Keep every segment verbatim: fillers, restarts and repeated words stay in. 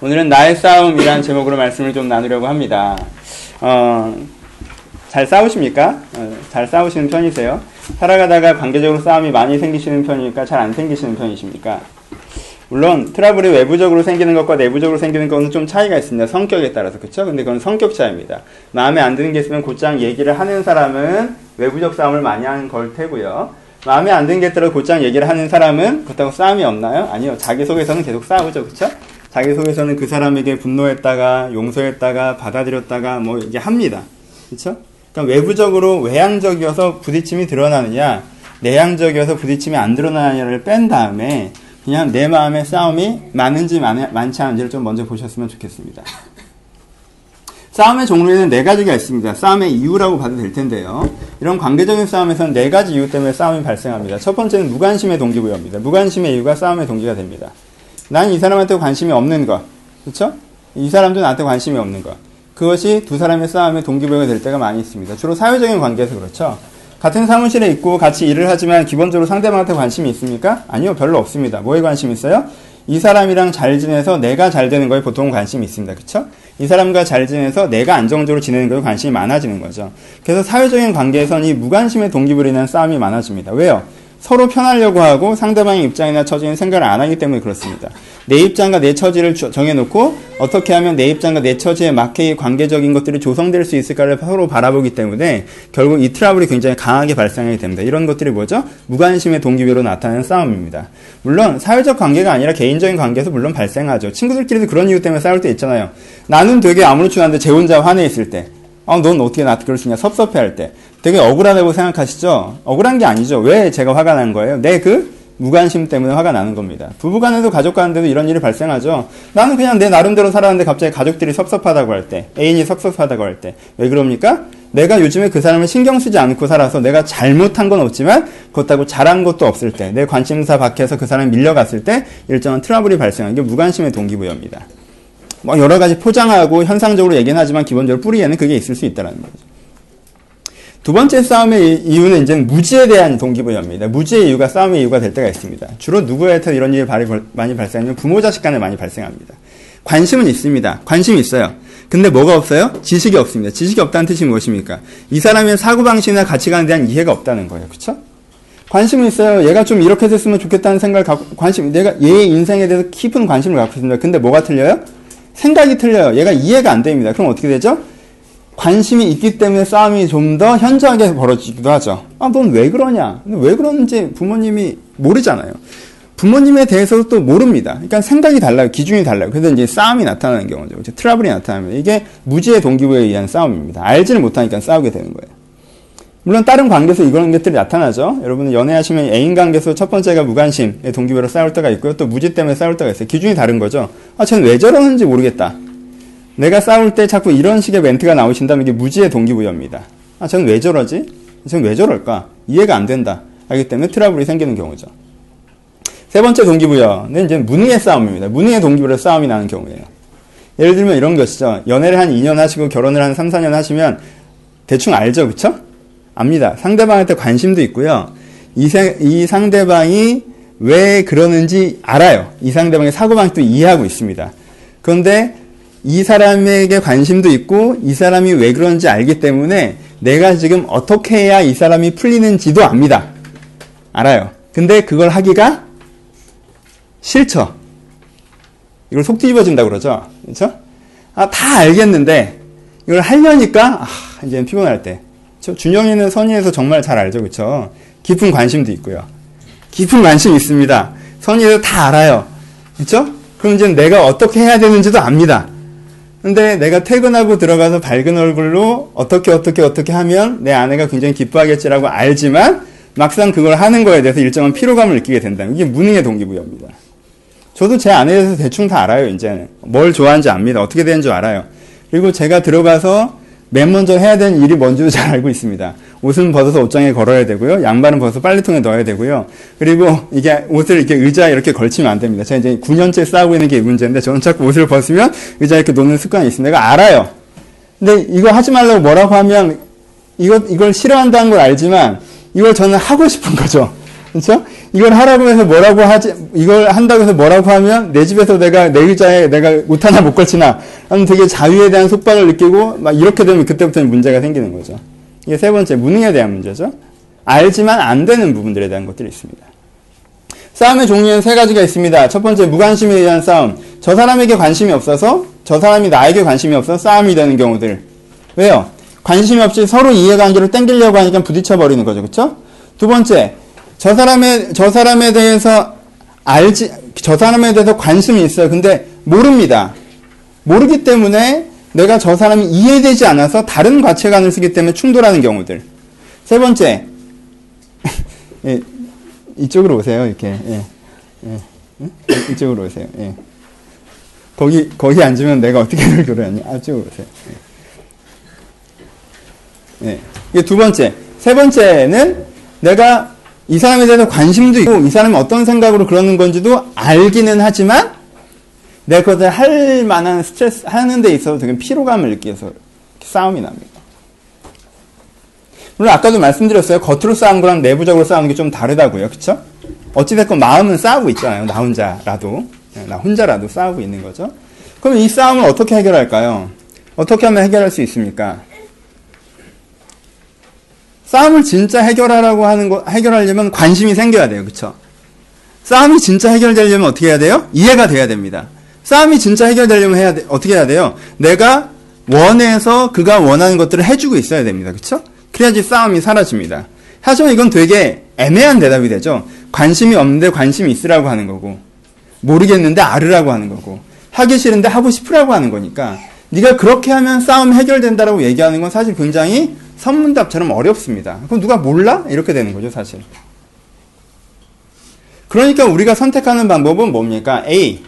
오늘은 나의 싸움이란 제목으로 말씀을 좀 나누려고 합니다. 어, 잘 싸우십니까? 어, 잘 싸우시는 편이세요? 살아가다가 관계적으로 싸움이 많이 생기시는 편입니까? 잘 안 생기시는 편이십니까? 물론 트러블이 외부적으로 생기는 것과 내부적으로 생기는 것은 좀 차이가 있습니다. 성격에 따라서. 그쵸? 근데 그건 성격 차이입니다. 마음에 안 드는 게 있으면 곧장 얘기를 하는 사람은 외부적 싸움을 많이 하는 걸 테고요. 마음에 안 드는 게 있더라도 곧장 얘기를 하는 사람은 그렇다고 싸움이 없나요? 아니요. 자기 속에서는 계속 싸우죠. 그쵸? 자기 속에서는 그 사람에게 분노했다가 용서했다가 받아들였다가 뭐 이게 합니다. 그쵸? 그러니까 외부적으로 외향적이어서 부딪힘이 드러나느냐 내향적이어서 부딪힘이 안 드러나느냐를 뺀 다음에 그냥 내 마음의 싸움이 많은지 많, 많지 않은지를 좀 먼저 보셨으면 좋겠습니다. 싸움의 종류에는 네 가지가 있습니다. 싸움의 이유라고 봐도 될 텐데요. 이런 관계적인 싸움에서는 네 가지 이유 때문에 싸움이 발생합니다. 첫 번째는 무관심의 동기부여입니다. 무관심의 이유가 싸움의 동기가 됩니다. 난 이 사람한테 관심이 없는 것, 그렇죠? 이 사람도 나한테 관심이 없는 것. 그것이 두 사람의 싸움의 동기부여가 될 때가 많이 있습니다. 주로 사회적인 관계에서 그렇죠. 같은 사무실에 있고 같이 일을 하지만 기본적으로 상대방한테 관심이 있습니까? 아니요, 별로 없습니다. 뭐에 관심이 있어요? 이 사람이랑 잘 지내서 내가 잘 되는 거에 보통 관심이 있습니다. 그쵸? 이 사람과 잘 지내서 내가 안정적으로 지내는 거에 관심이 많아지는 거죠. 그래서 사회적인 관계에서는 이 무관심의 동기부여로 인한 싸움이 많아집니다. 왜요? 서로 편하려고 하고 상대방의 입장이나 처지는 생각을 안 하기 때문에 그렇습니다. 내 입장과 내 처지를 정해놓고 어떻게 하면 내 입장과 내 처지에 맞게 관계적인 것들이 조성될 수 있을까를 서로 바라보기 때문에 결국 이 트러블이 굉장히 강하게 발생하게 됩니다. 이런 것들이 뭐죠? 무관심의 동기부여로 나타나는 싸움입니다. 물론 사회적 관계가 아니라 개인적인 관계에서 물론 발생하죠. 친구들끼리도 그런 이유 때문에 싸울 때 있잖아요. 나는 되게 아무렇지도 않은데 제 혼자 화내 있을 때 아, 넌 어떻게 나한테 그럴 수 있냐 섭섭해할 때 되게 억울하다고 생각하시죠? 억울한 게 아니죠. 왜 제가 화가 난 거예요? 내 그 무관심 때문에 화가 나는 겁니다. 부부간에도 가족간에도 이런 일이 발생하죠. 나는 그냥 내 나름대로 살았는데 갑자기 가족들이 섭섭하다고 할 때, 애인이 섭섭하다고 할 때 왜 그럽니까? 내가 요즘에 그 사람을 신경 쓰지 않고 살아서 내가 잘못한 건 없지만 그렇다고 잘한 것도 없을 때, 내 관심사 밖에서 그 사람이 밀려갔을 때 일정한 트러블이 발생하는 게 무관심의 동기부여입니다. 뭐 여러 가지 포장하고 현상적으로 얘기는 하지만 기본적으로 뿌리에는 그게 있을 수 있다는 거죠. 두 번째 싸움의 이유는 이제 무지에 대한 동기부여입니다. 무지의 이유가 싸움의 이유가 될 때가 있습니다. 주로 누구한테 이런 일이 많이 발생하냐면 부모 자식 간에 많이 발생합니다. 관심은 있습니다. 관심이 있어요. 근데 뭐가 없어요? 지식이 없습니다. 지식이 없다는 뜻이 무엇입니까? 이 사람의 사고방식이나 가치관에 대한 이해가 없다는 거예요. 그렇죠? 관심은 있어요. 얘가 좀 이렇게 됐으면 좋겠다는 생각을 갖고 관심, 내가 얘의 인생에 대해서 깊은 관심을 갖고 있습니다. 근데 뭐가 틀려요? 생각이 틀려요. 얘가 이해가 안 됩니다. 그럼 어떻게 되죠? 관심이 있기 때문에 싸움이 좀 더 현저하게 벌어지기도 하죠. 아, 넌 왜 그러냐? 왜 그러는지 부모님이 모르잖아요. 부모님에 대해서도 또 모릅니다. 그러니까 생각이 달라요. 기준이 달라요. 그래서 이제 싸움이 나타나는 경우죠. 이제 트러블이 나타나면 이게 무지의 동기부여에 의한 싸움입니다. 알지를 못하니까 싸우게 되는 거예요. 물론 다른 관계에서 이런 것들이 나타나죠. 여러분은 연애하시면 애인 관계에서 첫 번째가 무관심의 동기부여로 싸울 때가 있고요. 또 무지 때문에 싸울 때가 있어요. 기준이 다른 거죠. 아, 쟤는 왜 저러는지 모르겠다. 내가 싸울 때 자꾸 이런 식의 멘트가 나오신다면 이게 무지의 동기부여입니다. 아, 쟤는 왜 저러지? 쟤는 왜 저럴까? 이해가 안 된다. 하기 때문에 트러블이 생기는 경우죠. 세 번째 동기부여는 이제 무능의 싸움입니다. 무능의 동기부여로 싸움이 나는 경우예요. 예를 들면 이런 것이죠. 연애를 한 이 년 하시고 결혼을 한 삼, 사 년 하시면 대충 알죠. 그쵸? 압니다. 상대방한테 관심도 있고요. 이, 세, 이 상대방이 왜 그러는지 알아요. 이 상대방의 사고방식도 이해하고 있습니다. 그런데 이 사람에게 관심도 있고 이 사람이 왜 그런지 알기 때문에 내가 지금 어떻게 해야 이 사람이 풀리는지도 압니다. 알아요. 근데 그걸 하기가 싫죠. 이걸 속 뒤집어진다고 그러죠. 그렇죠? 아, 다 알겠는데 이걸 하려니까 아, 이제는 피곤할 때. 그렇죠? 준영이는 선의에서 정말 잘 알죠. 그렇죠? 깊은 관심도 있고요. 깊은 관심이 있습니다. 선의에서 다 알아요. 그렇죠? 그럼 이제 내가 어떻게 해야 되는지도 압니다. 근데 내가 퇴근하고 들어가서 밝은 얼굴로 어떻게 어떻게 어떻게 하면 내 아내가 굉장히 기뻐하겠지라고 알지만 막상 그걸 하는 거에 대해서 일정한 피로감을 느끼게 된다면 이게 무능의 동기부여입니다. 저도 제 아내에 대해서 대충 다 알아요. 이제는 뭘 좋아하는지 압니다. 어떻게 되는지 알아요. 그리고 제가 들어가서 맨 먼저 해야 되는 일이 뭔지도 잘 알고 있습니다. 옷은 벗어서 옷장에 걸어야 되고요. 양말은 벗어서 빨래통에 넣어야 되고요. 그리고 이게 옷을 이렇게 의자에 이렇게 걸치면 안 됩니다. 제가 이제 구 년째 싸우고 있는 게 이 문제인데 저는 자꾸 옷을 벗으면 의자에 이렇게 놓는 습관이 있습니다. 내가 알아요. 근데 이거 하지 말라고 뭐라고 하면 이거, 이걸 싫어한다는 걸 알지만 이걸 저는 하고 싶은 거죠. 그렇죠? 이걸 하라고 해서 뭐라고 하지, 이걸 한다고 해서 뭐라고 하면 내 집에서 내가 내 의자에 내가 옷 하나 못 걸치나 하는 되게 자유에 대한 속박을 느끼고 막 이렇게 되면 그때부터는 문제가 생기는 거죠. 이게 세 번째, 무능에 대한 문제죠. 알지만 안 되는 부분들에 대한 것들이 있습니다. 싸움의 종류는 세 가지가 있습니다. 첫 번째, 무관심에 의한 싸움. 저 사람에게 관심이 없어서 저 사람이 나에게 관심이 없어서 싸움이 되는 경우들. 왜요? 관심이 없이 서로 이해관계를 땡기려고 하니까 부딪혀버리는 거죠. 그쵸? 두 번째, 저 사람의, 저 사람에 대해서 알지, 저 사람에 대해서 관심이 있어요. 근데 모릅니다. 모르기 때문에 내가 저 사람이 이해되지 않아서 다른 가치관을 쓰기 때문에 충돌하는 경우들. 세 번째, 예, 이쪽으로 오세요. 이렇게. 예, 예, 예? 이쪽으로 오세요. 예. 거기, 거기 앉으면 내가 어떻게 설교를 하니? 아, 이쪽으로 오세요. 예. 예. 이게 두 번째. 세 번째는 내가 이 사람에 대해서 관심도 있고 이 사람이 어떤 생각으로 그러는 건지도 알기는 하지만 내가 그것을 할 만한 스트레스 하는 데 있어서 되게 피로감을 느껴서 싸움이 납니다. 물론 아까도 말씀드렸어요. 겉으로 싸운 거랑 내부적으로 싸우는 게 좀 다르다고요. 그쵸? 어찌됐건 마음은 싸우고 있잖아요. 나 혼자라도. 나 혼자라도 싸우고 있는 거죠. 그럼 이 싸움을 어떻게 해결할까요? 어떻게 하면 해결할 수 있습니까? 싸움을 진짜 해결하라고 하는 거, 해결하려면 관심이 생겨야 돼요. 그쵸? 싸움이 진짜 해결되려면 어떻게 해야 돼요? 이해가 돼야 됩니다. 싸움이 진짜 해결되려면 해야 돼, 어떻게 해야 돼요? 내가 원해서 그가 원하는 것들을 해주고 있어야 됩니다. 그쵸? 그래야지 싸움이 사라집니다. 하지만 이건 되게 애매한 대답이 되죠. 관심이 없는데 관심이 있으라고 하는 거고, 모르겠는데 알으라고 하는 거고, 하기 싫은데 하고 싶으라고 하는 거니까, 네가 그렇게 하면 싸움 해결된다라고 얘기하는 건 사실 굉장히 선문답처럼 어렵습니다. 그럼 누가 몰라? 이렇게 되는 거죠, 사실. 그러니까 우리가 선택하는 방법은 뭡니까? A.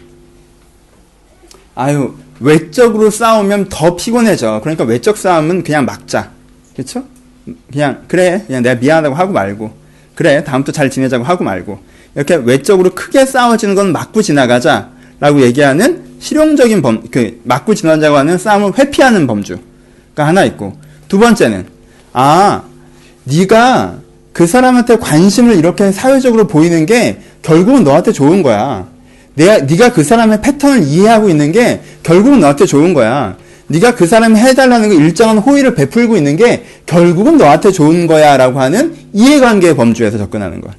아유, 외적으로 싸우면 더 피곤해져. 그러니까 외적 싸움은 그냥 막자. 그렇죠? 그냥 그래, 그냥 내가 미안하다고 하고 말고, 그래, 다음부터 잘 지내자고 하고 말고, 이렇게 외적으로 크게 싸워지는 건 막고 지나가자라고 얘기하는 실용적인 범, 그 막고 지나가자고 하는 싸움을 회피하는 범주가 하나 있고, 두 번째는 아, 네가 그 사람한테 관심을 이렇게 사회적으로 보이는 게 결국은 너한테 좋은 거야. 내가, 네가 그 사람의 패턴을 이해하고 있는 게 결국은 너한테 좋은 거야. 네가 그 사람이 해달라는 거 일정한 호의를 베풀고 있는 게 결국은 너한테 좋은 거야 라고 하는 이해관계의 범주에서 접근하는 거야.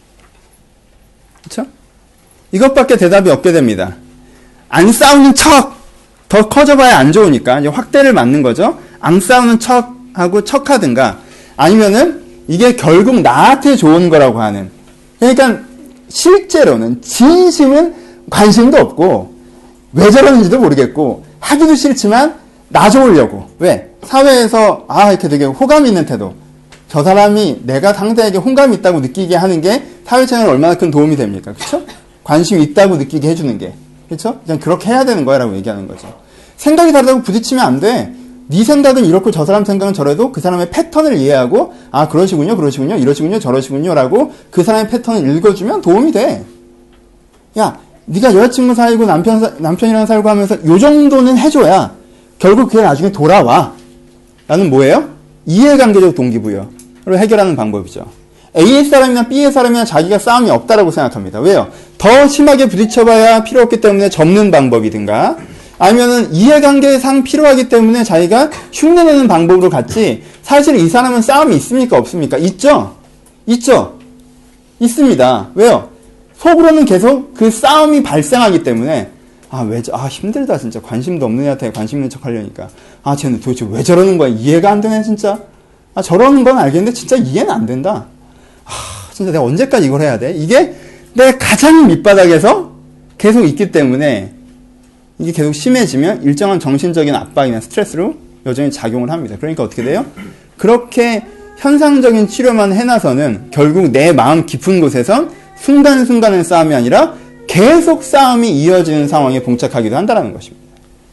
그렇죠? 이것밖에 대답이 없게 됩니다. 안 싸우는 척! 더 커져봐야 안 좋으니까 이제 확대를 맞는 거죠. 안 싸우는 척 하고 척하든가 아니면은 이게 결국 나한테 좋은 거라고 하는, 그러니까 실제로는 진심은 관심도 없고 왜 저러는지도 모르겠고 하기도 싫지만 나 좋으려고, 왜? 사회에서 아 이렇게 되게 호감 있는 태도, 저 사람이 내가 상대에게 호감이 있다고 느끼게 하는 게 사회생활에 얼마나 큰 도움이 됩니까? 그렇죠? 관심이 있다고 느끼게 해주는 게, 그렇죠? 그냥 그렇게 해야 되는 거야 라고 얘기하는 거죠. 생각이 다르다고 부딪히면 안 돼. 네 생각은 이렇고 저 사람 생각은 저래도 그 사람의 패턴을 이해하고 아 그러시군요 그러시군요 이러시군요 저러시군요 라고 그 사람의 패턴을 읽어주면 도움이 돼. 야 네가 여자친구 사귀고 남편, 사, 남편이랑 살고 하면서 요 정도는 해줘야 결국 그게 나중에 돌아와 라는 뭐예요? 이해관계적 동기부여로 해결하는 방법이죠. A의 사람이나 B의 사람이나 자기가 싸움이 없다라고 생각합니다. 왜요? 더 심하게 부딪혀봐야 필요 없기 때문에 접는 방법이든가 아니면은 이해관계상 필요하기 때문에 자기가 흉내내는 방법으로 갔지, 사실 이 사람은 싸움이 있습니까? 없습니까? 있죠? 있죠? 있습니다. 왜요? 속으로는 계속 그 싸움이 발생하기 때문에 아, 왜, 아, 힘들다, 진짜. 관심도 없는 애한테 관심 있는 척 하려니까. 아, 쟤는 도대체 왜 저러는 거야? 이해가 안 되네, 진짜. 아, 저러는 건 알겠는데 진짜 이해는 안 된다. 아, 진짜 내가 언제까지 이걸 해야 돼? 이게 내 가장 밑바닥에서 계속 있기 때문에 이게 계속 심해지면 일정한 정신적인 압박이나 스트레스로 여전히 작용을 합니다. 그러니까 어떻게 돼요? 그렇게 현상적인 치료만 해놔서는 결국 내 마음 깊은 곳에선 순간순간의 싸움이 아니라 계속 싸움이 이어지는 상황에 봉착하기도 한다는 것입니다.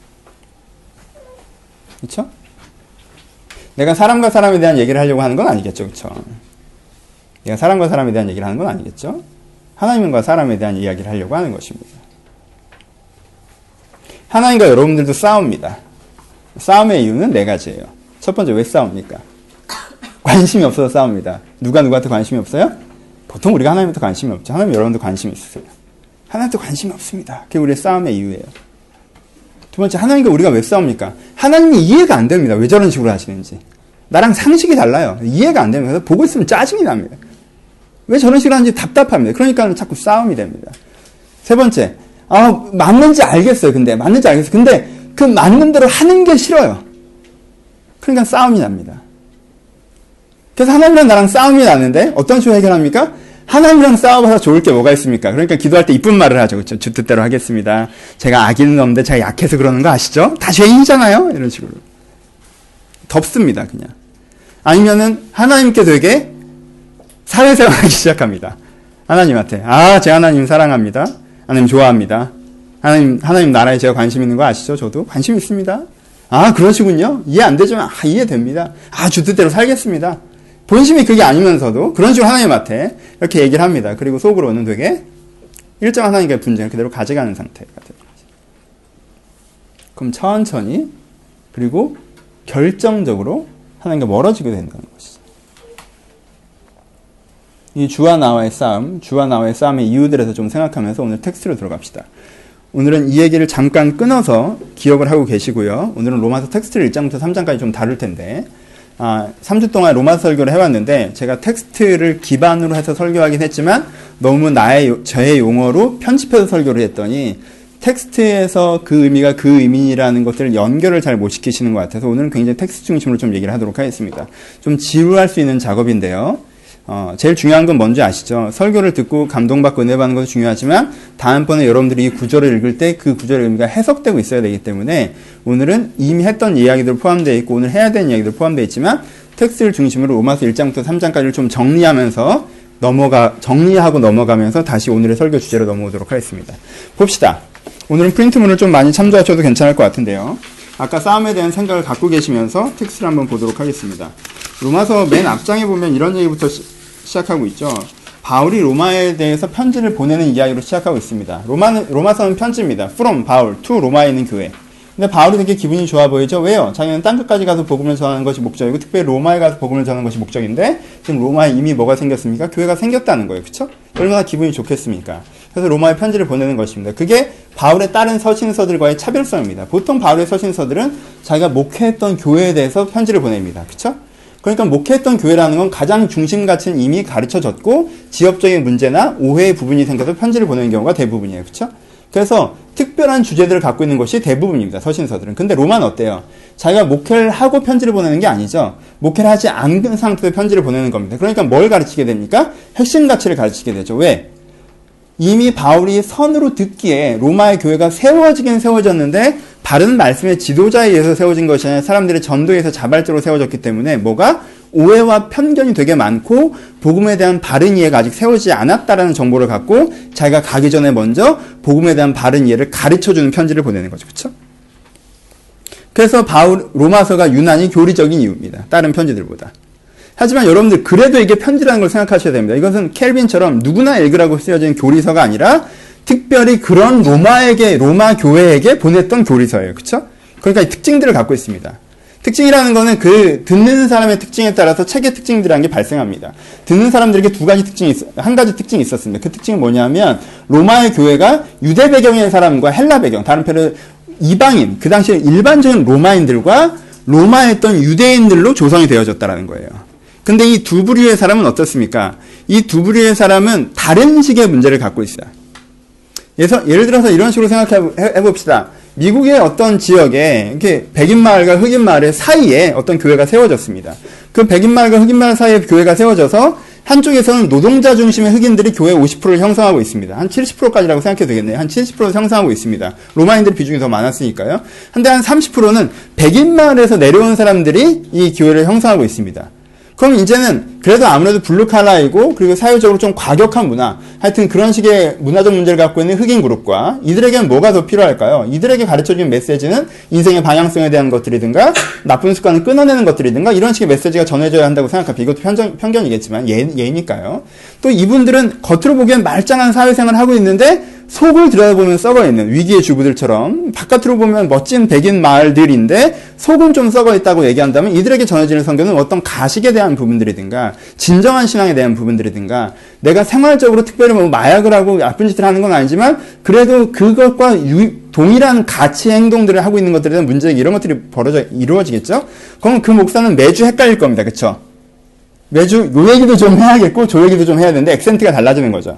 그렇죠? 내가 사람과 사람에 대한 얘기를 하려고 하는 건 아니겠죠. 그렇죠? 내가 사람과 사람에 대한 얘기를 하는 건 아니겠죠. 하나님과 사람에 대한 이야기를 하려고 하는 것입니다. 하나님과 여러분들도 싸웁니다. 싸움의 이유는 네 가지예요. 첫 번째, 왜 싸웁니까? 관심이 없어서 싸웁니다. 누가 누구한테 관심이 없어요? 보통 우리가 하나님부터 관심이 없죠. 하나님 여러분도 관심이 있으세요. 하나님도 관심이 없습니다. 그게 우리의 싸움의 이유예요. 두 번째, 하나님과 우리가 왜 싸웁니까? 하나님이 이해가 안 됩니다. 왜 저런 식으로 하시는지. 나랑 상식이 달라요. 이해가 안 됩니다. 그래서 보고 있으면 짜증이 납니다. 왜 저런 식으로 하는지 답답합니다. 그러니까 자꾸 싸움이 됩니다. 세 번째, 아, 맞는지 알겠어요. 근데, 맞는지 알겠어요. 근데 그 맞는 대로 하는 게 싫어요. 그러니까 싸움이 납니다. 그래서 하나님이랑 나랑 싸움이 나는데 어떤 식으로 해결합니까? 하나님이랑 싸워봐서 좋을 게 뭐가 있습니까? 그러니까 기도할 때 이쁜 말을 하죠. 그렇죠? 주 뜻대로 하겠습니다. 제가 악의는 없는데 제가 약해서 그러는 거 아시죠? 다 죄인이잖아요. 이런 식으로. 덥습니다. 그냥. 아니면은 하나님께 되게 사회생활하기 시작합니다. 하나님한테. 아, 제 하나님 사랑합니다. 하나님 좋아합니다. 하나님, 하나님 나라에 제가 관심 있는 거 아시죠? 저도 관심 있습니다. 아, 그러시군요. 이해 안 되지만, 아, 이해됩니다. 아, 주 뜻대로 살겠습니다. 본심이 그게 아니면서도 그런 식으로 하나님한테 이렇게 얘기를 합니다. 그리고 속으로는 되게 일정한 하나님과의 분쟁을 그대로 가져가는 상태가 되는 거죠. 그럼 천천히 그리고 결정적으로 하나님과 멀어지게 된다는 것이죠. 이 주와 나와의 싸움, 주와 나와의 싸움의 이유들에서 좀 생각하면서 오늘 텍스트로 들어갑시다. 오늘은 이 얘기를 잠깐 끊어서 기억을 하고 계시고요. 오늘은 로마서 텍스트를 일 장부터 삼 장까지 좀 다룰 텐데, 아, 삼 주 동안 로마서 설교를 해왔는데 제가 텍스트를 기반으로 해서 설교하긴 했지만 너무 나의 저의 용어로 편집해서 설교를 했더니 텍스트에서 그 의미가 그 의미라는 것들을 연결을 잘 못 시키시는 것 같아서 오늘은 굉장히 텍스트 중심으로 좀 얘기를 하도록 하겠습니다. 좀 지루할 수 있는 작업인데요. 어, 제일 중요한 건 뭔지 아시죠? 설교를 듣고 감동받고 은혜 받는 것도 중요하지만 다음번에 여러분들이 이 구절을 읽을 때 그 구절의 의미가 해석되고 있어야 되기 때문에 오늘은 이미 했던 이야기들 포함되어 있고 오늘 해야 되는 이야기들 포함되어 있지만 텍스트를 중심으로 로마서 일 장부터 삼 장까지를 좀 정리하면서 넘어가 정리하고 넘어가면서 다시 오늘의 설교 주제로 넘어오도록 하겠습니다. 봅시다. 오늘은 프린트문을 좀 많이 참조하셔도 괜찮을 것 같은데요. 아까 싸움에 대한 생각을 갖고 계시면서 텍스트를 한번 보도록 하겠습니다. 로마서 맨 앞장에 보면 이런 얘기부터 시, 시작하고 있죠. 바울이 로마에 대해서 편지를 보내는 이야기로 시작하고 있습니다. 로마는, 로마서는 편지입니다. From 바울 to 로마에 있는 교회. 근데 바울이 되게 기분이 좋아 보이죠? 왜요? 자기는 딴 끝까지 가서 복음을 전하는 것이 목적이고 특별히 로마에 가서 복음을 전하는 것이 목적인데 지금 로마에 이미 뭐가 생겼습니까? 교회가 생겼다는 거예요. 그쵸? 얼마나 기분이 좋겠습니까? 그래서 로마에 편지를 보내는 것입니다. 그게 바울의 다른 서신서들과의 차별성입니다. 보통 바울의 서신서들은 자기가 목회했던 교회에 대해서 편지를 보냅니다. 그쵸? 그러니까 목회했던 교회라는 건 가장 중심가치는 이미 가르쳐졌고 지역적인 문제나 오해의 부분이 생겨서 편지를 보내는 경우가 대부분이에요. 그쵸? 그래서 특별한 주제들을 갖고 있는 것이 대부분입니다. 서신서들은. 근데 로마는 어때요? 자기가 목회를 하고 편지를 보내는 게 아니죠. 목회를 하지 않은 상태에서 편지를 보내는 겁니다. 그러니까 뭘 가르치게 됩니까? 핵심 가치를 가르치게 되죠. 왜? 이미 바울이 선으로 듣기에 로마의 교회가 세워지긴 세워졌는데 바른 말씀의 지도자에 의해서 세워진 것이 아니라 사람들의 전도에 의해서 자발적으로 세워졌기 때문에 뭐가? 오해와 편견이 되게 많고 복음에 대한 바른 이해가 아직 세워지지 않았다라는 정보를 갖고 자기가 가기 전에 먼저 복음에 대한 바른 이해를 가르쳐주는 편지를 보내는 거죠. 그렇죠? 그래서 바울 로마서가 유난히 교리적인 이유입니다. 다른 편지들보다. 하지만 여러분들 그래도 이게 편지라는 걸 생각하셔야 됩니다. 이것은 켈빈처럼 누구나 읽으라고 쓰여진 교리서가 아니라 특별히 그런 로마에게 로마 교회에게 보냈던 교리서예요. 그렇죠? 그러니까 이 특징들을 갖고 있습니다. 특징이라는 거는 그 듣는 사람의 특징에 따라서 책의 특징들이라는 게 발생합니다. 듣는 사람들에게 두 가지 특징이 있, 한 가지 특징이 있었습니다. 그 특징은 뭐냐면 로마의 교회가 유대 배경의 사람과 헬라 배경, 다른 편은 이방인, 그 당시에 일반적인 로마인들과 로마에 있던 유대인들로 조성이 되어졌다는 거예요. 근데 이 두 부류의 사람은 어떻습니까? 이 두 부류의 사람은 다른 식의 문제를 갖고 있어요. 그래서 예를 들어서 이런 식으로 생각해 봅시다. 미국의 어떤 지역에 이렇게 백인 마을과 흑인 마을 사이에 어떤 교회가 세워졌습니다. 그 백인 마을과 흑인 마을 사이에 교회가 세워져서 한쪽에서는 노동자 중심의 흑인들이 교회 오십 퍼센트를 형성하고 있습니다. 한 칠십 퍼센트까지라고 생각해도 되겠네요. 한 칠십 퍼센트 형성하고 있습니다. 로마인들 비중이 더 많았으니까요. 한데 한 삼십 퍼센트는 백인 마을에서 내려온 사람들이 이 교회를 형성하고 있습니다. 그럼 이제는 그래도 아무래도 블루칼라이고 그리고 사회적으로 좀 과격한 문화, 하여튼 그런 식의 문화적 문제를 갖고 있는 흑인 그룹과 이들에게는 뭐가 더 필요할까요? 이들에게 가르쳐주는 메시지는 인생의 방향성에 대한 것들이든가 나쁜 습관을 끊어내는 것들이든가 이런 식의 메시지가 전해져야 한다고 생각합니다. 이것도 편견, 편견이겠지만 예, 예니까요. 또 이분들은 겉으로 보기엔 말짱한 사회생활을 하고 있는데 속을 들여다보면 썩어있는 위기의 주부들처럼 바깥으로 보면 멋진 백인 마을들인데 속은 좀 썩어있다고 얘기한다면 이들에게 전해지는 선교는 어떤 가식에 대한 부분들이든가 진정한 신앙에 대한 부분들이든가 내가 생활적으로 특별히 뭐 마약을 하고 나쁜 짓을 하는 건 아니지만 그래도 그것과 유, 동일한 가치의 행동들을 하고 있는 것들에 대한 문제 이런 것들이 벌어져 이루어지겠죠? 그럼 그 목사는 매주 헷갈릴 겁니다. 그렇죠? 매주 요 얘기도 좀 해야겠고 저 얘기도 좀 해야 되는데 액센트가 달라지는 거죠.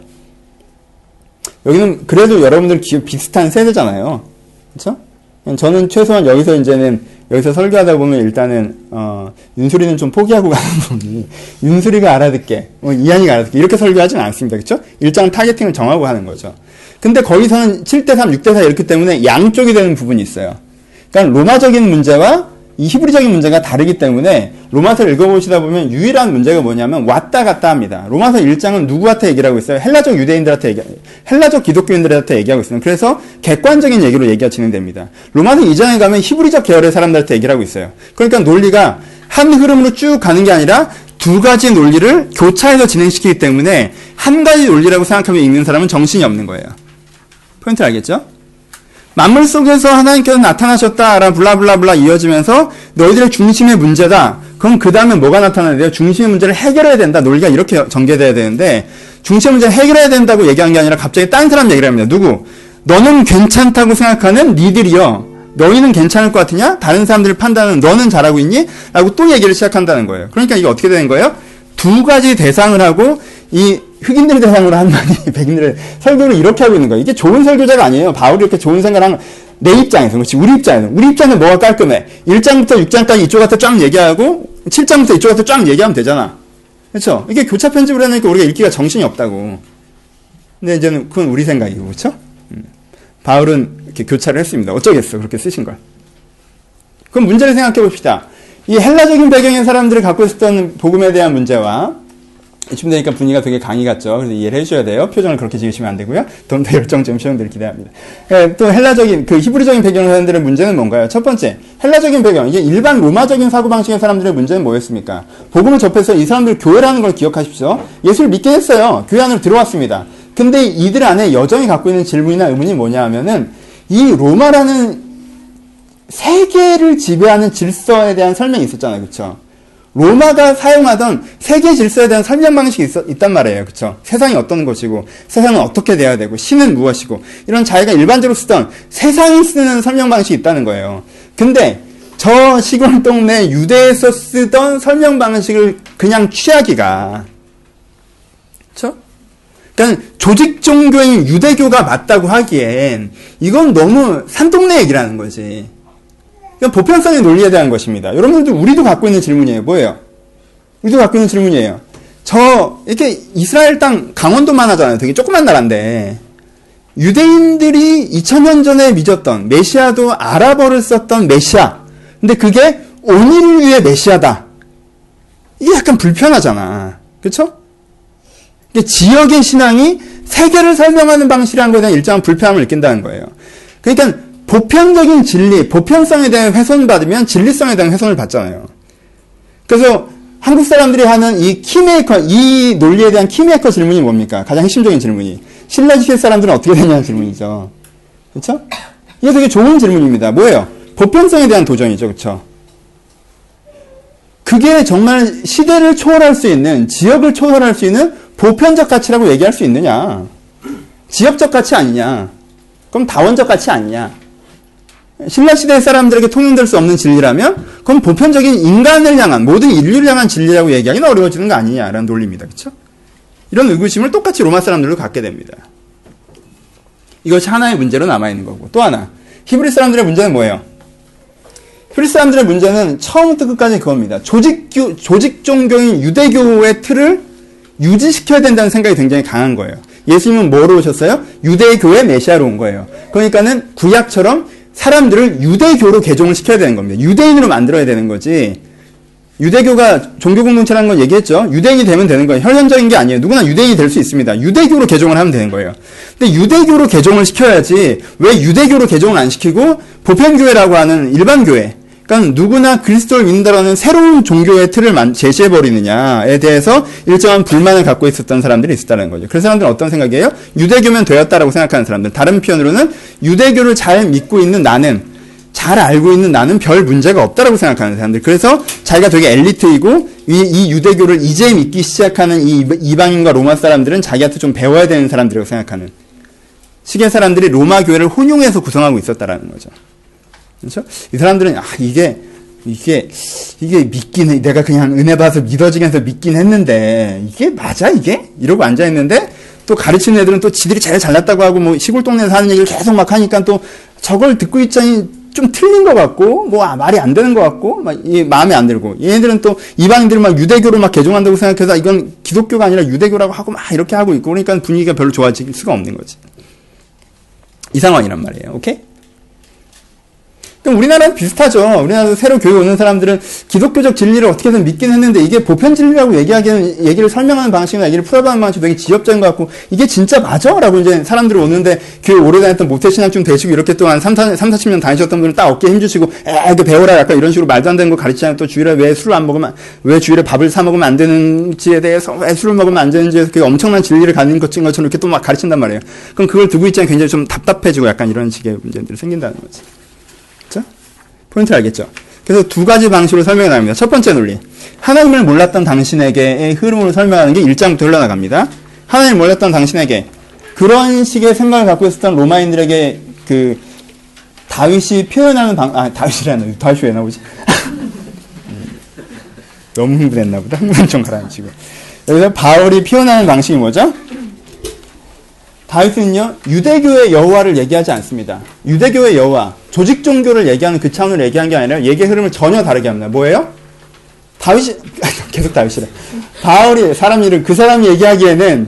여기는 그래도 여러분들 비슷한 세대잖아요. 그렇죠? 저는 최소한 여기서 이제는 여기서 설교하다 보면 일단은 어, 윤수리는 좀 포기하고 가는 부분이 윤수리가 알아듣게, 뭐 이한이가 알아듣게 이렇게 설교하지는 않습니다. 그렇죠? 일정 타겟팅을 정하고 하는 거죠. 근데 거기서는 칠 대 삼, 육 대 사 이렇기 때문에 양쪽이 되는 부분이 있어요. 그러니까 로마적인 문제와 이 히브리적인 문제가 다르기 때문에 로마서를 읽어보시다 보면 유일한 문제가 뭐냐면 왔다 갔다 합니다. 로마서 일 장은 누구한테 얘기를 하고 있어요? 헬라적 유대인들한테 얘기, 헬라적 기독교인들한테 얘기하고 있어요. 그래서 객관적인 얘기로 얘기가 진행됩니다. 로마서 이 장에 가면 히브리적 계열의 사람들한테 얘기를 하고 있어요. 그러니까 논리가 한 흐름으로 쭉 가는 게 아니라 두 가지 논리를 교차해서 진행시키기 때문에 한 가지 논리라고 생각하며 읽는 사람은 정신이 없는 거예요. 포인트 알겠죠? 만물 속에서 하나님께서 나타나셨다라 블라블라블라 이어지면서 너희들의 중심의 문제다. 그럼 그 다음에 뭐가 나타나야 돼요? 중심의 문제를 해결해야 된다. 논리가 이렇게 전개돼야 되는데 중심의 문제를 해결해야 된다고 얘기한 게 아니라 갑자기 딴 사람 얘기를 합니다. 누구? 너는 괜찮다고 생각하는 니들이요. 너희는 괜찮을 것 같으냐? 다른 사람들이 판단은 너는 잘하고 있니? 라고 또 얘기를 시작한다는 거예요. 그러니까 이게 어떻게 되는 거예요? 두 가지 대상을 하고 이 흑인들을 대상으로 한마디 백인들을 설교를 이렇게 하고 있는 거예요. 이게 좋은 설교자가 아니에요. 바울이 이렇게 좋은 생각을 하는 내 입장에서 그렇지 우리 입장에서 우리 입장은 뭐가 깔끔해. 일 장부터 육 장까지 이쪽한테 쫙 얘기하고 칠 장부터 이쪽한테 쫙 얘기하면 되잖아. 그렇죠? 이게 교차 편집을 해놓으니까 우리가 읽기가 정신이 없다고. 근데 이제는 그건 우리 생각이고 그렇죠? 음. 바울은 이렇게 교차를 했습니다. 어쩌겠어 그렇게 쓰신 걸. 그럼 문제를 생각해 봅시다. 이 헬라적인 배경의 사람들이 갖고 있었던 복음에 대한 문제와 이쯤 되니까 분위기가 되게 강의 같죠. 그래서 이해를 해주셔야 돼요. 표정을 그렇게 지으시면 안 되고요. 좀 더 열정적인 표정들을 기대합니다. 예, 또 헬라적인 그 히브리적인 배경의 사람들의 문제는 뭔가요? 첫 번째, 헬라적인 배경. 이게 일반 로마적인 사고방식의 사람들의 문제는 뭐였습니까? 복음을 접해서 이 사람들 교회라는 걸 기억하십시오. 예수를 믿긴 했어요. 교회 안으로 들어왔습니다. 근데 이들 안에 여전히 갖고 있는 질문이나 의문이 뭐냐 하면은 이 로마라는 세계를 지배하는 질서에 대한 설명이 있었잖아요. 그렇죠? 로마가 사용하던 세계 질서에 대한 설명 방식이 있, 있단 말이에요. 그렇죠? 세상이 어떤 것이고 세상은 어떻게 돼야 되고 신은 무엇이고 이런 자기가 일반적으로 쓰던 세상이 쓰는 설명 방식이 있다는 거예요. 근데 저 시골 동네 유대에서 쓰던 설명 방식을 그냥 취하기가 그렇죠? 그러니까 조직 종교인 유대교가 맞다고 하기엔 이건 너무 산동네 얘기라는 거지. 보편성의 논리에 대한 것입니다. 여러분들도 우리도 갖고 있는 질문이에요. 뭐예요? 우리도 갖고 있는 질문이에요. 저 이렇게 이스라엘 땅 강원도만 하잖아요. 되게 조그만 나라인데 유대인들이 이천 년 전에 믿었던 메시아도 아랍어를 썼던 메시아. 근데 그게 오늘을 위해 메시아다. 이게 약간 불편하잖아. 그렇죠? 지역의 신앙이 세계를 설명하는 방식이라는 것에 대한 일정한 불편함을 느낀다는 거예요. 그러니까 보편적인 진리, 보편성에 대한 훼손받으면 진리성에 대한 훼손을 받잖아요. 그래서 한국 사람들이 하는 이 키메이커, 이 논리에 대한 키메이커 질문이 뭡니까? 가장 핵심적인 질문이. 신라지킬 사람들은 어떻게 되냐는 질문이죠. 그렇죠? 이게 되게 좋은 질문입니다. 뭐예요? 보편성에 대한 도전이죠. 그렇죠? 그게 정말 시대를 초월할 수 있는, 지역을 초월할 수 있는 보편적 가치라고 얘기할 수 있느냐? 지역적 가치 아니냐? 그럼 다원적 가치 아니냐? 신라시대 사람들에게 통용될 수 없는 진리라면 그럼 보편적인 인간을 향한 모든 인류를 향한 진리라고 얘기하기는 어려워지는 거 아니냐라는 논리입니다. 그렇죠? 이런 의구심을 똑같이 로마 사람들도 갖게 됩니다. 이것이 하나의 문제로 남아있는 거고 또 하나 히브리 사람들의 문제는 뭐예요? 히브리 사람들의 문제는 처음부터 끝까지 그겁니다. 조직, 조직 종교인 유대교의 틀을 유지시켜야 된다는 생각이 굉장히 강한 거예요. 예수님은 뭐로 오셨어요? 유대교의 메시아로 온 거예요. 그러니까는 구약처럼 사람들을 유대교로 개종을 시켜야 되는 겁니다. 유대인으로 만들어야 되는 거지. 유대교가 종교 공동체라는 건 얘기했죠. 유대인이 되면 되는 거예요. 혈연적인 게 아니에요. 누구나 유대인이 될 수 있습니다. 유대교로 개종을 하면 되는 거예요. 근데 유대교로 개종을 시켜야지 왜 유대교로 개종을 안 시키고 보편교회라고 하는 일반 교회, 그러니까 누구나 그리스도를 믿는다라는 새로운 종교의 틀을 제시해버리느냐에 대해서 일정한 불만을 갖고 있었던 사람들이 있었다는 거죠. 그 사람들은 어떤 생각이에요? 유대교면 되었다라고 생각하는 사람들. 다른 표현으로는 유대교를 잘 믿고 있는 나는, 잘 알고 있는 나는 별 문제가 없다라고 생각하는 사람들. 그래서 자기가 되게 엘리트이고 이, 이 유대교를 이제 믿기 시작하는 이 이방인과 로마 사람들은 자기한테 좀 배워야 되는 사람들이라고 생각하는 식의 사람들이 로마 교회를 혼용해서 구성하고 있었다라는 거죠. 그렇죠? 이 사람들은 아 이게 이게 이게 믿긴 해. 내가 그냥 은혜 받아서 믿어지게 해서 믿긴 했는데 이게 맞아 이게? 이러고 앉아 있는데 또 가르치는 애들은 또 지들이 제일 잘났다고 하고 뭐 시골 동네에서 하는 얘기를 계속 막 하니까 또 저걸 듣고 있자니 좀 틀린 것 같고 뭐 아, 말이 안 되는 것 같고 막 이 마음에 안 들고 얘네들은 또 이방인들은 막 유대교를 막 개종한다고 생각해서 이건 기독교가 아니라 유대교라고 하고 막 이렇게 하고 있고 그러니까 분위기가 별로 좋아질 수가 없는 거지. 이 상황이란 말이에요. 오케이? 그럼 우리나라는 비슷하죠. 우리나라도 새로 교회 오는 사람들은 기독교적 진리를 어떻게든 믿긴 했는데 이게 보편 진리라고 얘기하기는 얘기를 설명하는 방식이나 얘기를 풀어가는 방식이 되게 지엽적인 것 같고 이게 진짜 맞아? 라고 이제 사람들이 오는데 교회 오래 다녔던 모태신앙 되시고 이렇게 또 한 삼, 사십 년 다니셨던 분들 딱 어깨에 힘주시고 에 이거 배워라 약간 이런 식으로 말도 안 되는 거 가르치잖아요. 또 주일에 왜 술을 안 먹으면 왜 주일에 밥을 사 먹으면 안 되는지에 대해서 왜 술을 먹으면 안 되는지에 대해서 엄청난 진리를 가진 것인 것처럼 이렇게 또 막 가르친단 말이에요. 그럼 그걸 두고 있자니 굉장히 좀 답답해지고 약간 이런 식의 문제들이 생긴다는 거지. 포인트 알겠죠? 그래서 두 가지 방식으로 설명해 나갑니다. 첫 번째 논리. 하나님을 몰랐던 당신에게의 흐름으로 설명하는 게 일 장부터 흘러나갑니다. 하나님을 몰랐던 당신에게. 그런 식의 생각을 갖고 있었던 로마인들에게 그 다윗이 표현하는 방, 아, 다윗이라는, 다윗이 왜 나오지? 너무 흥분했나 보다. 흥분 좀 가라앉히고. 여기서 바울이 표현하는 방식이 뭐죠? 다윗은요, 유대교의 여호와를 얘기하지 않습니다. 유대교의 여호와, 조직 종교를 얘기하는 그 차원을 얘기한 게 아니라 얘기의 흐름을 전혀 다르게 합니다. 뭐예요? 다윗이, 계속 다윗이래. 바울이, 사람 이름, 그 사람이 얘기하기에는,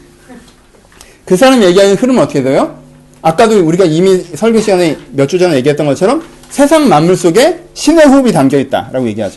그 사람이 얘기하는 흐름은 어떻게 돼요? 아까도 우리가 이미 설교 시간에 몇 주 전에 얘기했던 것처럼 세상 만물 속에 신의 호흡이 담겨 있다라고 얘기하죠.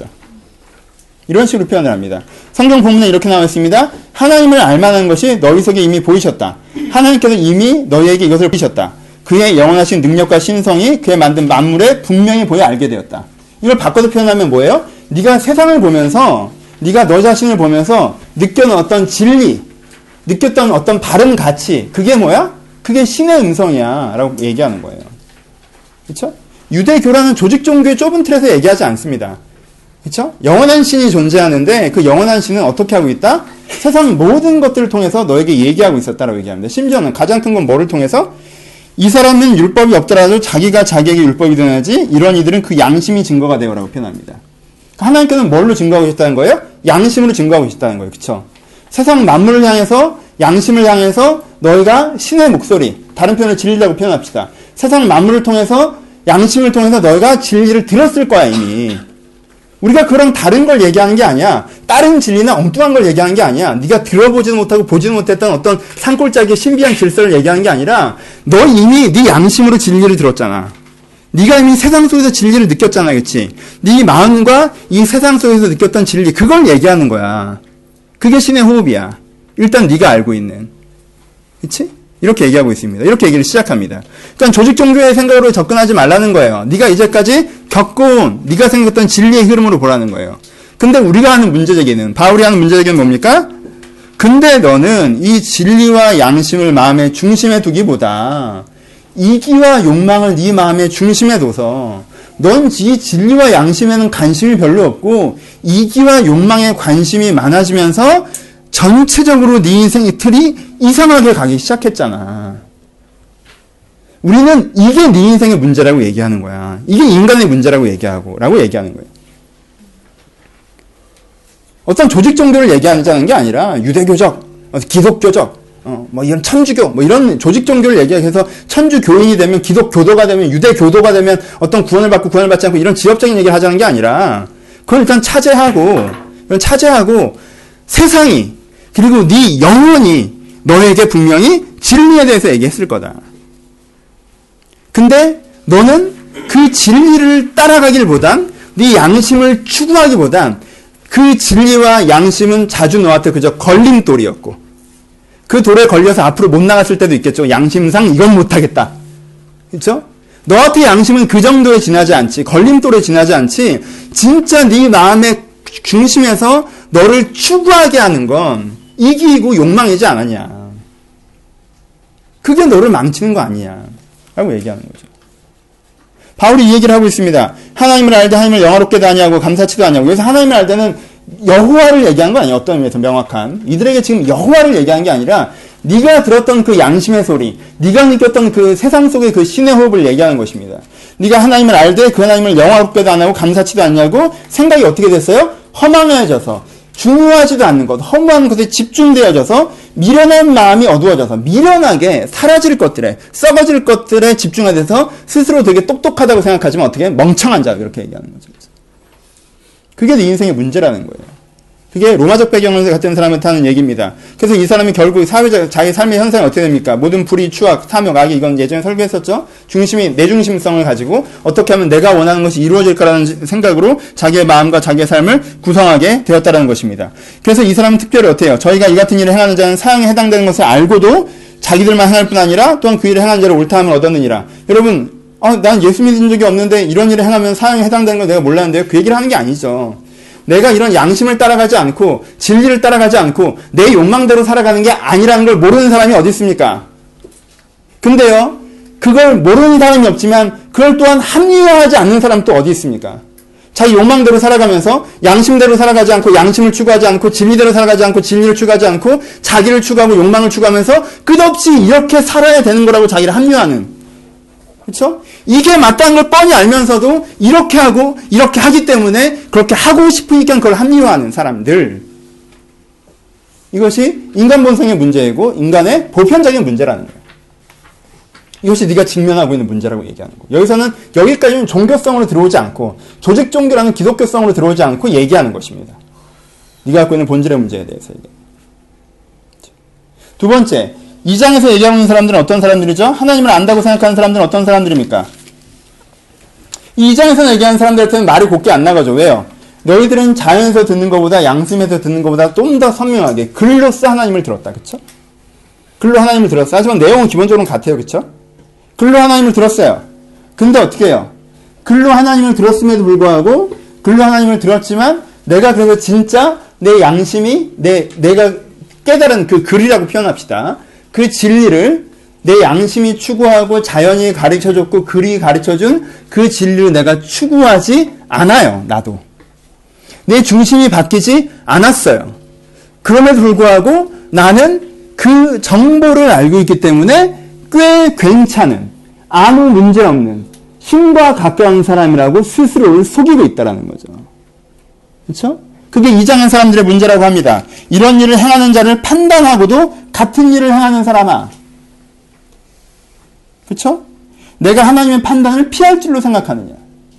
이런 식으로 표현을 합니다. 성경 본문에 이렇게 나와 있습니다. 하나님을 알만한 것이 너희 속에 이미 보이셨다. 하나님께서 이미 너희에게 이것을 보이셨다. 그의 영원하신 능력과 신성이 그의 만든 만물에 분명히 보여 알게 되었다. 이걸 바꿔서 표현하면 뭐예요? 네가 세상을 보면서 네가 너 자신을 보면서 느꼈던 어떤 진리, 느꼈던 어떤 바른 가치, 그게 뭐야? 그게 신의 음성이야 라고 얘기하는 거예요. 그렇죠? 유대교라는 조직 종교의 좁은 틀에서 얘기하지 않습니다. 그렇죠? 영원한 신이 존재하는데 그 영원한 신은 어떻게 하고 있다? 세상 모든 것들을 통해서 너에게 얘기하고 있었다라고 얘기합니다. 심지어는 가장 큰 건 뭐를 통해서? 이 사람은 율법이 없더라도 자기가 자기에게 율법이 되어야지 이런 이들은 그 양심이 증거가 되어라고 표현합니다. 하나님께서는 뭘로 증거하고 싶다는 거예요? 양심으로 증거하고 싶다는 거예요. 그렇죠? 세상 만물을 향해서 양심을 향해서 너희가 신의 목소리, 다른 표현을 진리라고 표현합시다. 세상 만물을 통해서 양심을 통해서 너희가 진리를 들었을 거야 이미. 우리가 그런 다른 걸 얘기하는 게 아니야. 다른 진리나 엉뚱한 걸 얘기하는 게 아니야. 네가 들어보지도 못하고 보지도 못했던 어떤 산골짜기의 신비한 질서를 얘기하는 게 아니라 너 이미 네 양심으로 진리를 들었잖아. 네가 이미 세상 속에서 진리를 느꼈잖아. 그렇지? 네 마음과 이 세상 속에서 느꼈던 진리, 그걸 얘기하는 거야. 그게 신의 호흡이야. 일단 네가 알고 있는. 그렇지? 이렇게 얘기하고 있습니다. 이렇게 얘기를 시작합니다. 그러니까 조직 종교의 생각으로 접근하지 말라는 거예요. 네가 이제까지 겪어온, 네가 생각했던 진리의 흐름으로 보라는 거예요. 근데 우리가 하는 문제제기는, 바울이 하는 문제제기는 뭡니까? 근데 너는 이 진리와 양심을 마음의 중심에 두기보다 이기와 욕망을 네 마음의 중심에 둬서 넌 이 진리와 양심에는 관심이 별로 없고 이기와 욕망에 관심이 많아지면서 전체적으로 네 인생의 틀이 이상하게 가기 시작했잖아. 우리는 이게 네 인생의 문제라고 얘기하는 거야. 이게 인간의 문제라고 얘기하고 라고 얘기하는 거예요. 어떤 조직 종교를 얘기하자는 게 아니라 유대교적, 기독교적, 어, 뭐 이런 천주교, 뭐 이런 조직 종교를 얘기해서 천주 교인이 되면 기독교도가 되면 유대교도가 되면 어떤 구원을 받고 구원을 받지 않고 이런 지엽적인 얘기를 하자는 게 아니라 그걸 일단 차지하고, 차지하고 세상이 그리고 네 영혼이 너에게 분명히 진리에 대해서 얘기했을 거다. 근데 너는 그 진리를 따라가기보단 네 양심을 추구하기보단 그 진리와 양심은 자주 너한테 그저 걸림돌이었고 그 돌에 걸려서 앞으로 못 나갔을 때도 있겠죠. 양심상 이건 못하겠다. 그렇죠? 너한테 양심은 그 정도에 지나지 않지. 걸림돌에 지나지 않지. 진짜 네 마음의 중심에서 너를 추구하게 하는 건 이기고 욕망이지 않았냐. 그게 너를 망치는 거 아니야. 라고 얘기하는 거죠. 바울이 이 얘기를 하고 있습니다. 하나님을 알되 하나님을 영화롭게도 하냐고 감사치도 하냐고. 그래서 하나님을 알 때는 여호와를 얘기한 거 아니에요. 어떤 의미에서 명확한. 이들에게 지금 여호와를 얘기한 게 아니라 네가 들었던 그 양심의 소리, 네가 느꼈던 그 세상 속의 그 신의 호흡을 얘기하는 것입니다. 네가 하나님을 알되 그 하나님을 영화롭게도 안 하고 감사치도 않냐고 생각이 어떻게 됐어요? 허망해져서 중요하지도 않는 것, 허무한 것에 집중되어져서 미련한 마음이 어두워져서 미련하게 사라질 것들에, 썩어질 것들에 집중하돼서 스스로 되게 똑똑하다고 생각하지만 어떻게 멍청한 자, 이렇게 얘기하는 거죠. 그게 네 인생의 문제라는 거예요. 그게 로마적 배경을 갖춘 사람한테 하는 얘기입니다. 그래서 이 사람이 결국 사회적, 자기 삶의 현상이 어떻게 됩니까? 모든 불의, 추악, 탐욕, 악이, 이건 예전에 설교했었죠? 중심이, 내중심성을 가지고 어떻게 하면 내가 원하는 것이 이루어질까라는 생각으로 자기의 마음과 자기의 삶을 구성하게 되었다는 것입니다. 그래서 이 사람은 특별히 어때요? 저희가 이 같은 일을 행하는 자는 사형에 해당되는 것을 알고도 자기들만 행할 뿐 아니라 또한 그 일을 행하는 자를 옳다함을 얻었느니라. 여러분, 아, 난 예수 믿은 적이 없는데 이런 일을 행하면 사형에 해당되는 걸 내가 몰랐는데요. 그 얘기를 하는 게 아니죠. 내가 이런 양심을 따라가지 않고 진리를 따라가지 않고 내 욕망대로 살아가는 게 아니라는 걸 모르는 사람이 어디 있습니까? 근데요, 그걸 모르는 사람이 없지만 그걸 또한 합리화하지 않는 사람 또 어디 있습니까? 자기 욕망대로 살아가면서 양심대로 살아가지 않고 양심을 추구하지 않고 진리대로 살아가지 않고 진리를 추구하지 않고 자기를 추구하고 욕망을 추구하면서 끝없이 이렇게 살아야 되는 거라고 자기를 합리화하는, 그렇죠? 이게 맞다는 걸 뻔히 알면서도 이렇게 하고 이렇게 하기 때문에 그렇게 하고 싶으니까 그걸 합리화하는 사람들, 이것이 인간 본성의 문제이고 인간의 보편적인 문제라는 거예요. 이것이 네가 직면하고 있는 문제라고 얘기하는 거예요. 여기서는 여기까지는 종교성으로 들어오지 않고 조직 종교라는 기독교성으로 들어오지 않고 얘기하는 것입니다. 네가 갖고 있는 본질의 문제에 대해서 얘기합니다. 두 번째, 이 장에서 얘기하고 있는 사람들은 어떤 사람들이죠? 하나님을 안다고 생각하는 사람들은 어떤 사람들입니까? 이 장에서 얘기하는 사람들한테는 말이 곱게 안 나가죠. 왜요? 너희들은 자연에서 듣는 것보다 양심에서 듣는 것보다 좀 더 선명하게 글로써 하나님을 들었다. 그쵸? 글로 하나님을 들었어. 하지만 내용은 기본적으로 같아요. 그쵸? 글로 하나님을 들었어요. 근데 어떻게 해요? 글로 하나님을 들었음에도 불구하고 글로 하나님을 들었지만 내가 그래서 진짜 내 양심이 내, 내가 깨달은 그 글이라고 표현합시다. 그 진리를 내 양심이 추구하고 자연이 가르쳐줬고 글이 가르쳐준 그 진리를 내가 추구하지 않아요. 나도. 내 중심이 바뀌지 않았어요. 그럼에도 불구하고 나는 그 정보를 알고 있기 때문에 꽤 괜찮은, 아무 문제 없는, 신과 가까운 사람이라고 스스로를 속이고 있다는 거죠. 그렇죠? 그게 이 장의 사람들의 문제라고 합니다. 이런 일을 행하는 자를 판단하고도 같은 일을 행하는 사람아. 그렇죠? 내가 하나님의 판단을 피할 줄로 생각하느냐.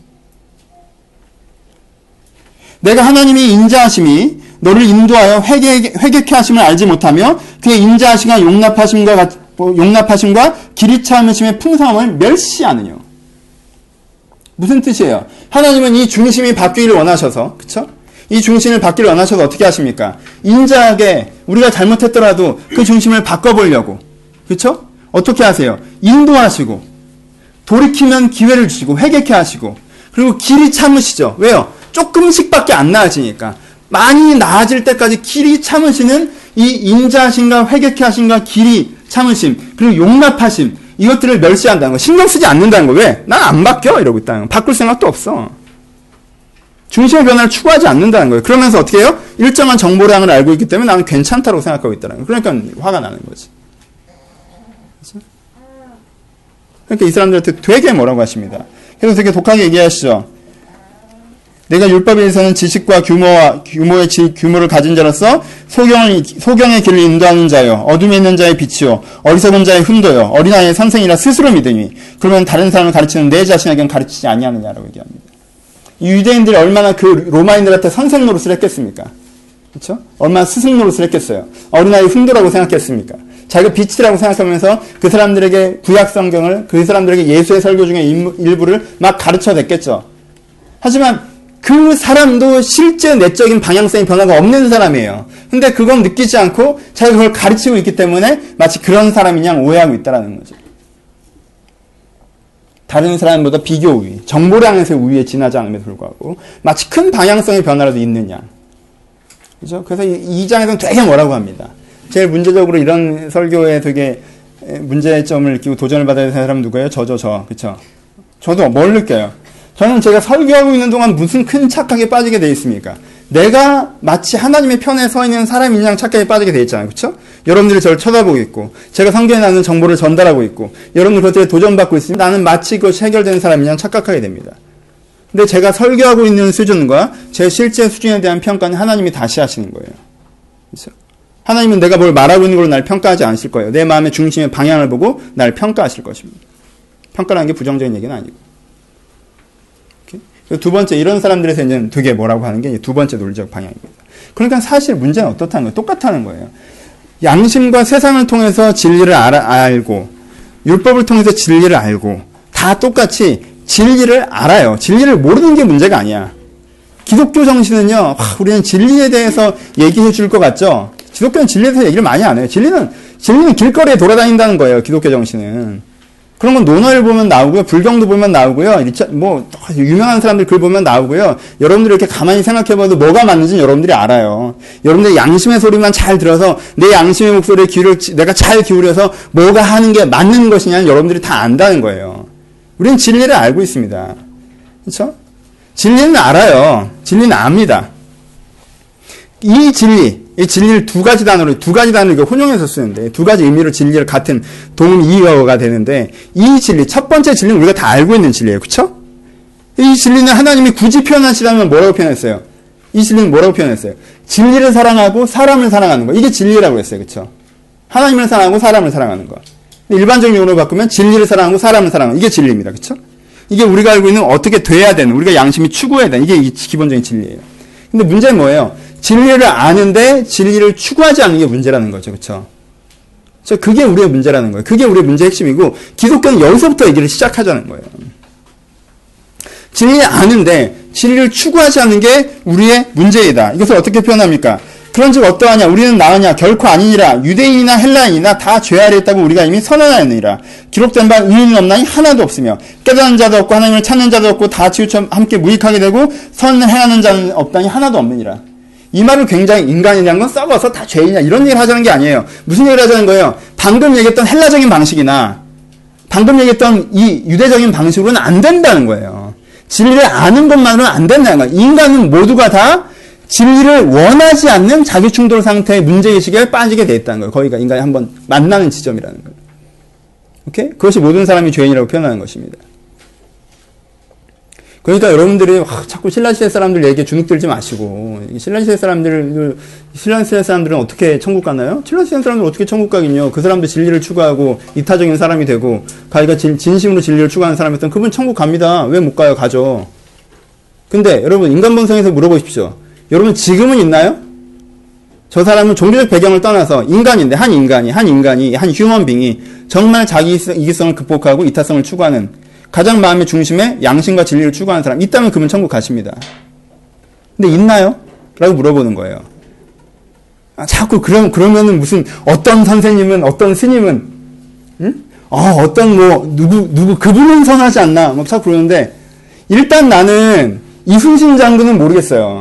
내가 하나님의 인자하심이 너를 인도하여 회개, 회개케 하심을 알지 못하며 그의 인자하심과 용납하심과 같, 용납하심과 길이 참으심의 풍성함을 멸시하느냐. 무슨 뜻이에요? 하나님은 이 중심이 바뀌기를 원하셔서, 그쵸? 이 중심을 바뀌기를 원하셔서 어떻게 하십니까? 인자하게 우리가 잘못했더라도 그 중심을 바꿔보려고, 그쵸? 어떻게 하세요? 인도하시고, 돌이키면 기회를 주시고, 회개케 하시고, 그리고 길이 참으시죠. 왜요? 조금씩밖에 안 나아지니까. 많이 나아질 때까지 길이 참으시는 이 인자하심과 회개케 하심과 길이 참으심, 그리고 용납하심, 이것들을 멸시한다는 거, 신경 쓰지 않는다는 거. 왜? 난 안 바뀌어 이러고 있다는 거. 바꿀 생각도 없어. 중심의 변화를 추구하지 않는다는 거예요. 그러면서 어떻게 해요? 일정한 정보량을 알고 있기 때문에 나는 괜찮다고 생각하고 있다는 거예요. 그러니까 화가 나는 거지. 그렇죠? 그러니까 이 사람들한테 되게 뭐라고 하십니다. 그래서 되게 독하게 얘기하시죠. 내가 율법에서는 지식과 규모와 규모의 지, 규모를 가진 자로서 소경을, 소경의 길을 인도하는 자요, 어둠에 있는 자의 빛이요, 어리석은 자의 훈도요, 어린아이의 선생이라 스스로 믿으니 그러면 다른 사람을 가르치는 내 자신에게는 가르치지 아니하느냐라고 얘기합니다. 이 유대인들이 얼마나 그 로마인들한테 선생 노릇을 했겠습니까? 그렇죠? 얼마나 스승 노릇을 했겠어요. 어린아이 훈도라고 생각했습니까? 자기가 빛이라고 생각하면서 그 사람들에게 구약 성경을, 그 사람들에게 예수의 설교 중에 일부를 막 가르쳐냈겠죠. 하지만 그 사람도 실제 내적인 방향성의 변화가 없는 사람이에요. 근데 그건 느끼지 않고 자기가 그걸 가르치고 있기 때문에 마치 그런 사람이냐 오해하고 있다는 거죠. 다른 사람보다 비교 우위, 정보량에서의 우위에 지나지 않음에도 불구하고 마치 큰 방향성의 변화라도 있는 양. 그죠? 그래서 이 장에서는 되게 뭐라고 합니다. 제일 문제적으로 이런 설교에 되게 문제점을 느끼고 도전을 받아야 되는 사람 누구예요? 저죠, 저. 그쵸? 저도 뭘 느껴요? 저는 제가 설교하고 있는 동안 무슨 큰 착각에 빠지게 돼 있습니까? 내가 마치 하나님의 편에 서 있는 사람인 양 착각에 빠지게 돼 있잖아요. 그쵸? 여러분들이 저를 쳐다보고 있고, 제가 성경에 나오는 정보를 전달하고 있고, 여러분들 그것들에 도전받고 있으면 나는 마치 그것이 해결되는 사람인 양 착각하게 됩니다. 근데 제가 설교하고 있는 수준과 제 실제 수준에 대한 평가는 하나님이 다시 하시는 거예요. 그렇죠? 하나님은 내가 뭘 말하고 있는 걸로 날 평가하지 않으실 거예요. 내 마음의 중심의 방향을 보고 날 평가하실 것입니다. 평가라는 게 부정적인 얘기는 아니고. 오케이? 두 번째, 이런 사람들에서 이제 되게 뭐라고 하는 게 두 번째 논리적 방향입니다. 그러니까 사실 문제는 어떻다는 거예요? 똑같다는 거예요. 양심과 세상을 통해서 진리를 알아, 알고, 율법을 통해서 진리를 알고, 다 똑같이 진리를 알아요. 진리를 모르는 게 문제가 아니야. 기독교 정신은요, 와, 우리는 진리에 대해서 얘기해 줄 것 같죠? 기독교는 진리에 대해서 얘기를 많이 안 해요. 진리는, 진리는 길거리에 돌아다닌다는 거예요. 기독교 정신은. 그런 건 논어를 보면 나오고요. 불경도 보면 나오고요. 뭐, 유명한 사람들 글 보면 나오고요. 여러분들이 이렇게 가만히 생각해봐도 뭐가 맞는지는 여러분들이 알아요. 여러분들이 양심의 소리만 잘 들어서 내 양심의 목소리에 귀를 내가 잘 기울여서 뭐가 하는 게 맞는 것이냐는 여러분들이 다 안다는 거예요. 우리는 진리를 알고 있습니다. 그렇죠? 진리는 알아요. 진리는 압니다. 이 진리, 이 진리를 두 가지 단어로, 두 가지 단어를 혼용해서 쓰는데, 두 가지 의미로 진리를 같은 동음 이어가 되는데, 이 진리, 첫 번째 진리는 우리가 다 알고 있는 진리예요. 그쵸? 이 진리는 하나님이 굳이 표현하시라면 뭐라고 표현했어요? 이 진리는 뭐라고 표현했어요? 진리를 사랑하고 사람을 사랑하는 거. 이게 진리라고 했어요. 그쵸? 하나님을 사랑하고 사람을 사랑하는 거. 일반적인 용어로 바꾸면 진리를 사랑하고 사람을 사랑하는 이게 진리입니다. 그쵸? 이게 우리가 알고 있는 어떻게 돼야 되는, 우리가 양심이 추구해야 되는, 이게 기본적인 진리예요. 근데 문제는 뭐예요? 진리를 아는데 진리를 추구하지 않는 게 문제라는 거죠. 그쵸? 그쵸? 그게 우리의 문제라는 거예요. 그게 우리의 문제의 핵심이고, 기독교는 여기서부터 얘기를 시작하자는 거예요. 진리를 아는데 진리를 추구하지 않는 게 우리의 문제이다. 이것을 어떻게 표현합니까? 그런즉 어떠하냐? 우리는 나으냐? 결코 아니니라. 유대인이나 헬라인이나 다 죄 아래 있다고 우리가 이미 선언하였느니라. 기록된 바 의인은 없나니 하나도 없으며 깨닫는 자도 없고 하나님을 찾는 자도 없고 다 치우쳐 함께 무익하게 되고 선을 행하는 자는 없다니 하나도 없느니라. 이 말을 굉장히 인간이라는 건 썩어서 다 죄이냐 이런 얘기를 하자는 게 아니에요. 무슨 얘기를 하자는 거예요? 방금 얘기했던 헬라적인 방식이나 방금 얘기했던 이 유대적인 방식으로는 안 된다는 거예요. 진리를 아는 것만으로는 안 된다는 거예요. 인간은 모두가 다 진리를 원하지 않는 자기 충돌 상태의 문제의식에 빠지게 돼 있다는 거예요. 거기가 인간이 한번 만나는 지점이라는 거예요. 오케이? 그것이 모든 사람이 죄인이라고 표현하는 것입니다. 그러니까 여러분들이 와, 자꾸 신라시대 사람들 얘기에 주눅 들지 마시고, 신라시대 사람들, 신라시대 사람들은 어떻게 천국 가나요? 신라시대 사람들은 어떻게 천국 가긴요? 그 사람도 진리를 추구하고 이타적인 사람이 되고 자기가 진, 진심으로 진리를 추구하는 사람이었던 그분 천국 갑니다. 왜 못 가요? 가죠. 근데 여러분 인간 본성에서 물어보십시오. 여러분 지금은 있나요? 저 사람은 종교적 배경을 떠나서 인간인데 한 인간이 한 인간이 한 휴먼빙이 정말 자기 이기성을 극복하고 이타성을 추구하는 가장 마음의 중심에 양심과 진리를 추구하는 사람 있다면 그분 천국 가십니다. 근데 있나요? 라고 물어보는 거예요. 아, 자꾸 그럼 그러면은 무슨 어떤 선생님은 어떤 스님은 응? 어, 어떤 뭐 누구 누구 그분은 선하지 않나 막 자꾸 그러는데 일단 나는 이순신 장군은 모르겠어요.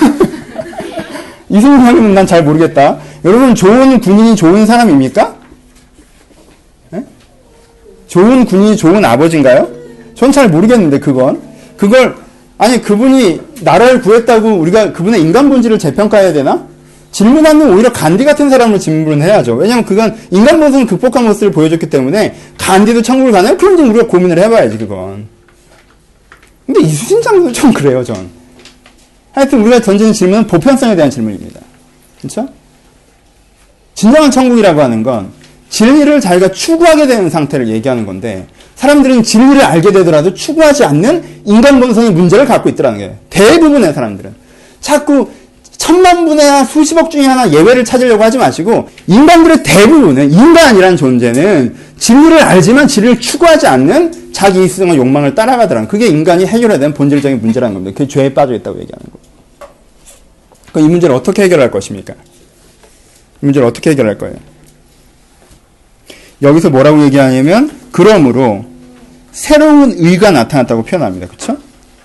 이순신 장군은 난 잘 모르겠다. 여러분 좋은 군인이 좋은 사람입니까? 네? 좋은 군인이 좋은 아버지인가요? 전 잘 모르겠는데 그건 그걸 아니 그분이 나라를 구했다고 우리가 그분의 인간 본질을 재평가해야 되나? 질문하는 오히려 간디 같은 사람으로 질문해야죠. 왜냐하면 그건 인간 본성을 극복한 모습을 보여줬기 때문에 간디도 천국을 가나요? 그럼 좀 우리가 고민을 해봐야지 그건. 근데 이순신 장군은 좀 그래요 전. 하여튼 우리가 던지는 질문은 보편성에 대한 질문입니다. 그렇죠? 진정한 천국이라고 하는 건 진리를 자기가 추구하게 되는 상태를 얘기하는 건데 사람들은 진리를 알게 되더라도 추구하지 않는 인간 본성의 문제를 갖고 있더라는 거예요. 대부분의 사람들은. 자꾸 천만 분의 수십억 중에 하나 예외를 찾으려고 하지 마시고 인간들의 대부분은 인간이라는 존재는 진리를 알지만 진리를 추구하지 않는 자기 이성과 욕망을 따라가더라는 그게 인간이 해결해야 되는 본질적인 문제라는 겁니다. 그게 죄에 빠져 있다고 얘기하는 거예요. 그럼 이 문제를 어떻게 해결할 것입니까? 이 문제를 어떻게 해결할 거예요? 여기서 뭐라고 얘기하냐면 그러므로 새로운 의가 나타났다고 표현합니다. 그렇죠?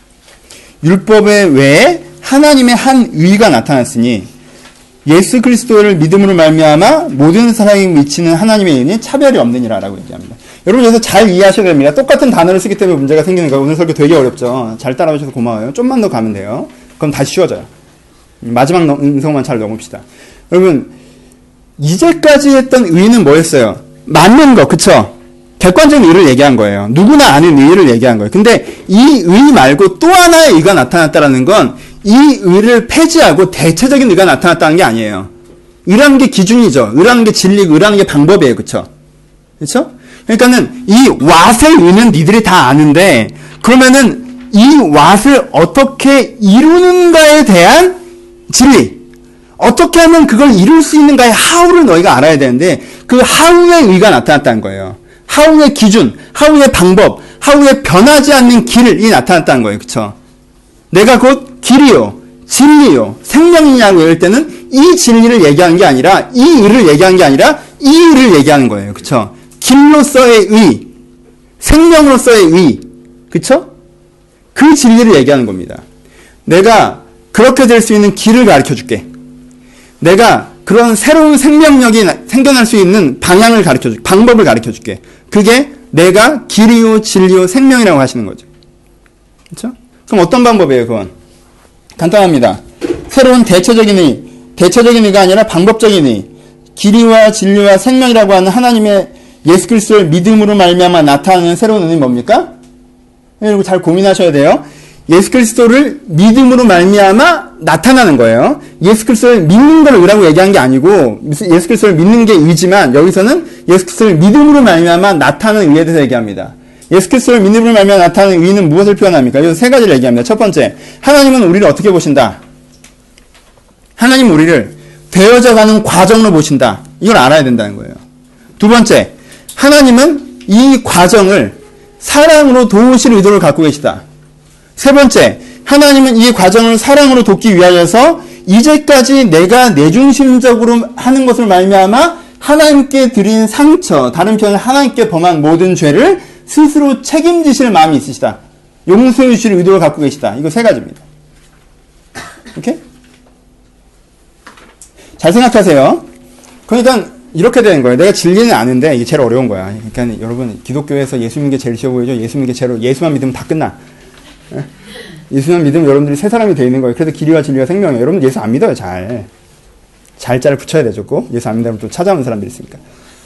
율법에 외에 하나님의 한 의가 나타났으니 예수 그리스도를 믿음으로 말미암아 모든 사람에게 미치는 하나님의 은혜는 차별이 없느니라라고 얘기합니다. 여러분 여기서 잘 이해하셔야 됩니다. 똑같은 단어를 쓰기 때문에 문제가 생기는 거예요. 오늘 설교 되게 어렵죠. 잘 따라오셔서 고마워요. 좀만 더 가면 돼요. 그럼 다시 쉬워져요. 마지막 음성만 잘 넘읍시다. 여러분 이제까지 했던 의는 뭐였어요? 맞는 거, 그쵸? 객관적인 의를 얘기한 거예요. 누구나 아는 의를 얘기한 거예요. 근데 이 의 말고 또 하나의 의가 나타났다는 건 이 의를 폐지하고 대체적인 의가 나타났다는 게 아니에요. 의라는 게 기준이죠. 의라는 게 진리고 의라는 게 방법이에요. 그쵸? 그쵸? 그러니까는 이 왓의 의는 니들이 다 아는데 그러면은 이 왓을 어떻게 이루는가에 대한 진리, 어떻게 하면 그걸 이룰 수 있는가의 how를 너희가 알아야 되는데 그 how의 의가 나타났다는 거예요. how의 기준, how의 방법, how의 변하지 않는 길이 나타났다는 거예요. 그쵸? 내가 곧 길이요, 진리요, 생명이냐고 할 때는 이 진리를 얘기하는 게 아니라 이 의를 얘기하는 게 아니라 이 의를 얘기하는 거예요. 그쵸? 길로서의 의, 생명으로서의 의, 그쵸? 그 진리를 얘기하는 겁니다. 내가 그렇게 될 수 있는 길을 가르쳐 줄게. 내가 그런 새로운 생명력이 생겨날 수 있는 방향을 가르쳐 줄게. 방법을 가르쳐 줄게. 그게 내가 길이요, 진리요, 생명이라고 하시는 거죠. 그렇죠? 그럼 어떤 방법이에요, 그건? 간단합니다. 새로운 대체적인 의, 대체적인 의가 아니라 방법적인 의, 길이와 진리와 생명이라고 하는 하나님의 예수 그리스도를 믿음으로 말미암아 나타나는 새로운 의는 뭡니까? 여러분 잘 고민하셔야 돼요. 예수 그리스도를 믿음으로 말미암아 나타나는 거예요. 예수 그리스도를 믿는 걸 의라고 얘기한 게 아니고 예수 그리스도를 믿는 게 의지만 여기서는 예수 그리스도를 믿음으로 말미암아 나타나는 의에 대해서 얘기합니다. 예수 그리스도를 믿음으로 말미암아 나타나는 의는 무엇을 표현합니까? 여기서 세 가지를 얘기합니다. 첫 번째, 하나님은 우리를 어떻게 보신다? 하나님은 우리를 되어져가는 과정으로 보신다. 이걸 알아야 된다는 거예요. 두 번째, 하나님은 이 과정을 사랑으로 도우실 의도를 갖고 계시다. 세 번째, 하나님은 이 과정을 사랑으로 돕기 위하여서 이제까지 내가 내중심적으로 하는 것을 말미암아 하나님께 드린 상처, 다른 표현은 하나님께 범한 모든 죄를 스스로 책임지실 마음이 있으시다. 용서해 주실 의도를 갖고 계시다. 이거 세 가지입니다. 오케이? 잘 생각하세요. 그러니까 이렇게 되는 거예요. 내가 진리는 아는데 이게 제일 어려운 거야. 그러니까 여러분 기독교에서 예수 믿는 게 제일 쉬워 보이죠? 예수 믿는 게 제일 예수만 믿으면 다 끝나. 예수만 믿으면 여러분들이 새 사람이 되어 있는 거예요. 그래서 길이와 진리와 생명이에요. 여러분 예수 안 믿어요. 잘. 잘자를 붙여야 되죠. 꼭. 예수 안 믿으면 또 찾아오는 사람들이 있으니까.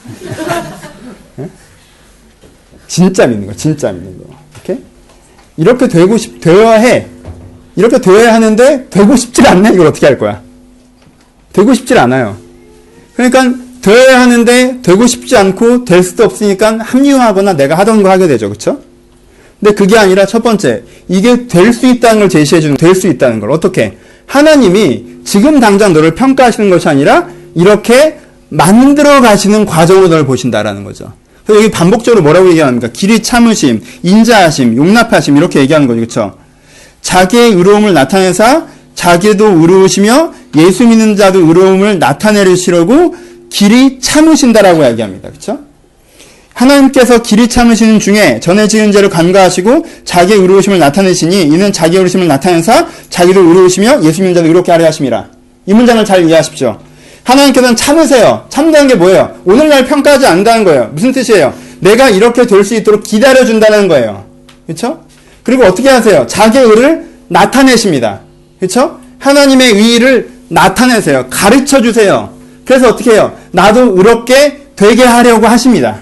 진짜 믿는 거. 진짜 믿는 거. 오케이? 이렇게 되고 싶, 되어야 해. 이렇게 되어야 하는데 되고 싶질 않네? 이걸 어떻게 할 거야? 되고 싶질 않아요. 그러니까 되어야 하는데 되고 싶지 않고 될 수도 없으니까 합리화하거나 내가 하던 거 하게 되죠. 그렇죠? 근데 그게 아니라 첫 번째, 이게 될 수 있다는 걸 제시해 주는, 될 수 있다는 걸. 어떻게? 하나님이 지금 당장 너를 평가하시는 것이 아니라 이렇게 만들어 가시는 과정으로 너를 보신다라는 거죠. 그래서 여기 반복적으로 뭐라고 얘기합니까? 길이 참으심, 인자하심, 용납하심 이렇게 얘기하는 거죠. 그렇죠? 자기의 의로움을 나타내사 자기도 의로우시며 예수 믿는 자도 의로움을 나타내시려고 길이 참으신다라고 얘기합니다. 그렇죠? 하나님께서 길이 참으시는 중에 전에 지은 죄를 간과하시고 자기의 의로우심을 나타내시니 이는 자기의 의로우심을 나타내사 자기도 의로우시며 예수 믿는 자도 의롭게 하려 하심이라. 이 문장을 잘 이해하십시오. 하나님께서는 참으세요. 참다는 게 뭐예요? 오늘날 평가하지 않는다는 거예요. 무슨 뜻이에요? 내가 이렇게 될 수 있도록 기다려준다는 거예요. 그렇죠? 그리고 어떻게 하세요? 자기의 의를 나타내십니다. 그렇죠? 하나님의 의를 나타내세요. 가르쳐 주세요. 그래서 어떻게 해요? 나도 의롭게 되게 하려고 하십니다.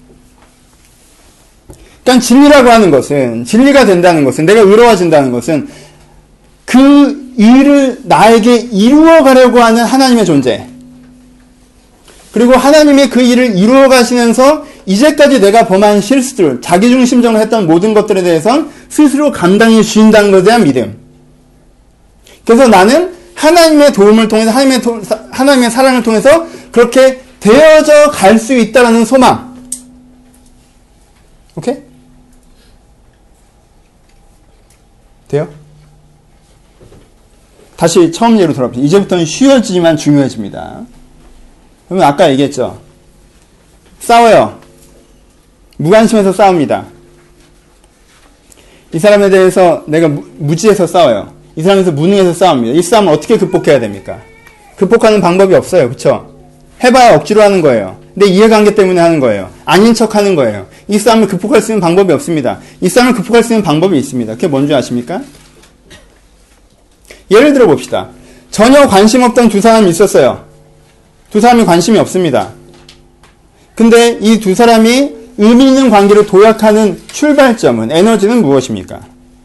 그러니까 진리라고 하는 것은, 진리가 된다는 것은, 내가 의로워진다는 것은 그 일을 나에게 이루어 가려고 하는 하나님의 존재. 그리고 하나님이 그 일을 이루어 가시면서 이제까지 내가 범한 실수들, 자기중심적으로 했던 모든 것들에 대해서는 스스로 감당해 주신다는 것에 대한 믿음. 그래서 나는 하나님의 도움을 통해서, 하나님의, 도, 하나님의 사랑을 통해서 그렇게 되어져 갈 수 있다는 소망. 오케이? 돼요? 다시 처음 예로 돌아봅시다. 이제부터는 쉬워지지만 중요해집니다. 그러면 아까 얘기했죠. 싸워요. 무관심해서 싸웁니다. 이 사람에 대해서 내가 무, 무지해서 싸워요. 이 사람에서 무능해서 싸웁니다. 이 싸움을 어떻게 극복해야 됩니까? 극복하는 방법이 없어요. 그쵸? 해봐야 억지로 하는 거예요. 내 이해관계 때문에 하는 거예요. 아닌 척 하는 거예요. 이 싸움을 극복할 수 있는 방법이 없습니다. 이 싸움을 극복할 수 있는 방법이 있습니다. 그게 뭔지 아십니까? 예를 들어 봅시다. 전혀 관심 없던 두 사람이 있었어요. 두 사람이 관심이 없습니다. 근데 이 두 사람이 의미 있는 관계를 도약하는 출발점은, 에너지는 무엇입니까?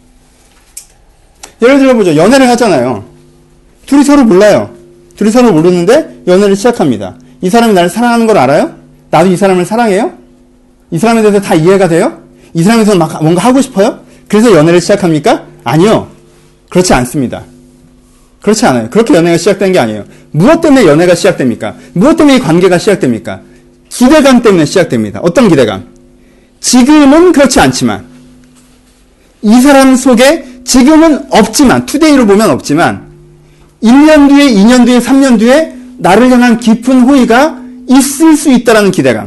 예를 들어보죠. 연애를 하잖아요. 둘이 서로 몰라요. 둘이 서로 모르는데 연애를 시작합니다. 이 사람이 나를 사랑하는 걸 알아요? 나도 이 사람을 사랑해요? 이 사람에 대해서 다 이해가 돼요? 이 사람에 대해서 막 뭔가 하고 싶어요? 그래서 연애를 시작합니까? 아니요. 그렇지 않습니다. 그렇지 않아요. 그렇게 연애가 시작된 게 아니에요. 무엇 때문에 연애가 시작됩니까? 무엇 때문에 이 관계가 시작됩니까? 기대감 때문에 시작됩니다. 어떤 기대감? 지금은 그렇지 않지만, 이 사람 속에 지금은 없지만, 투데이로 보면 없지만, 일 년 뒤에, 이 년 뒤에, 삼 년 뒤에 나를 향한 깊은 호의가 있을 수 있다라는 기대감.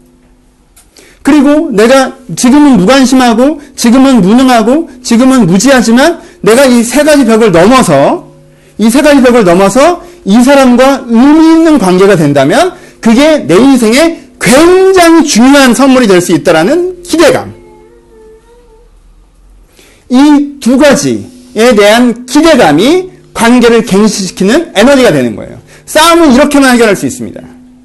그리고 내가 지금은 무관심하고, 지금은 무능하고, 지금은 무지하지만, 내가 이 세 가지 벽을 넘어서, 이 세 가지 벽을 넘어서 이 사람과 의미 있는 관계가 된다면, 그게 내 인생에 굉장히 중요한 선물이 될 수 있다라는 기대감. 이 두 가지에 대한 기대감이 관계를 갱신시키는 에너지가 되는 거예요. 싸움은 이렇게만 해결할 수 있습니다.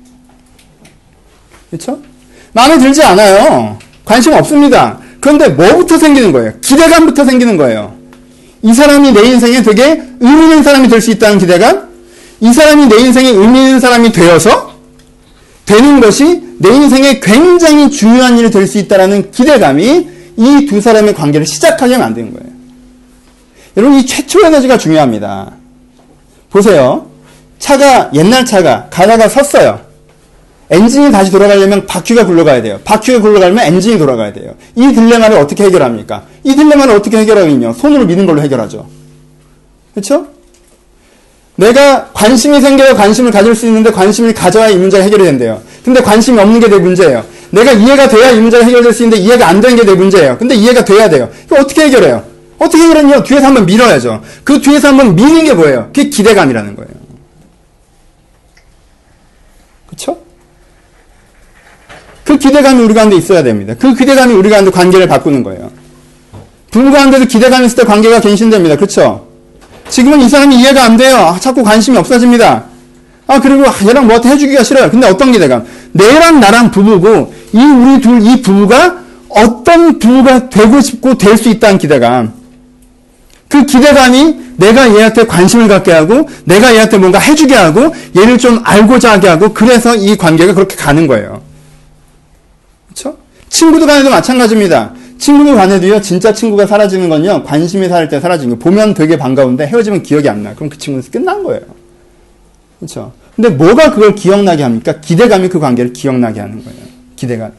그렇죠? 마음에 들지 않아요. 관심 없습니다. 그런데 뭐부터 생기는 거예요? 기대감부터 생기는 거예요. 이 사람이 내 인생에 되게 의미 있는 사람이 될 수 있다는 기대감, 이 사람이 내 인생에 의미 있는 사람이 되어서 되는 것이 내 인생에 굉장히 중요한 일이 될 수 있다는 기대감이 이 두 사람의 관계를 시작하게 만드는 거예요. 여러분, 이 최초 에너지가 중요합니다. 보세요. 차가, 옛날 차가 가다가 섰어요. 엔진이 다시 돌아가려면 바퀴가 굴러가야 돼요. 바퀴가 굴러가려면 엔진이 돌아가야 돼요. 이 딜레마를 어떻게 해결합니까? 이 딜레마를 어떻게 해결하면요? 손으로 미는 걸로 해결하죠. 그렇죠? 내가 관심이 생겨야 관심을 가질 수 있는데 관심을 가져야 이 문제가 해결이 된대요. 근데 관심이 없는 게 내 문제예요. 내가 이해가 돼야 이 문제가 해결될 수 있는데 이해가 안 되는 게 내 문제예요. 근데 이해가 돼야 돼요. 이거 어떻게 해결해요? 어떻게 해결하냐요? 뒤에서 한번 밀어야죠. 그 뒤에서 한번 미는 게 뭐예요? 그게 기대감이라는 거예요. 그쵸? 그 기대감이 우리 가운데 있어야 됩니다. 그 기대감이 우리 가운데 관계를 바꾸는 거예요. 부부 가운데도 기대감이 있을 때 관계가 갱신됩니다. 그쵸? 지금은 이 사람이 이해가 안 돼요. 아, 자꾸 관심이 없어집니다. 아, 그리고 얘랑 뭐한테 해주기가 싫어요. 근데 어떤 기대감? 내랑 나랑 부부고, 이 우리 둘, 이 부부가 어떤 부부가 되고 싶고 될 수 있다는 기대감. 그 기대감이 내가 얘한테 관심을 갖게 하고, 내가 얘한테 뭔가 해주게 하고, 얘를 좀 알고자 하게 하고, 그래서 이 관계가 그렇게 가는 거예요. 그쵸? 친구들 간에도 마찬가지입니다. 친구들 간에도요, 진짜 친구가 사라지는 건요, 관심이 사라질 때 사라지는 거예요. 보면 되게 반가운데 헤어지면 기억이 안 나. 그럼 그 친구는 끝난 거예요. 그렇죠? 근데 뭐가 그걸 기억나게 합니까? 기대감이 그 관계를 기억나게 하는 거예요. 기대감이.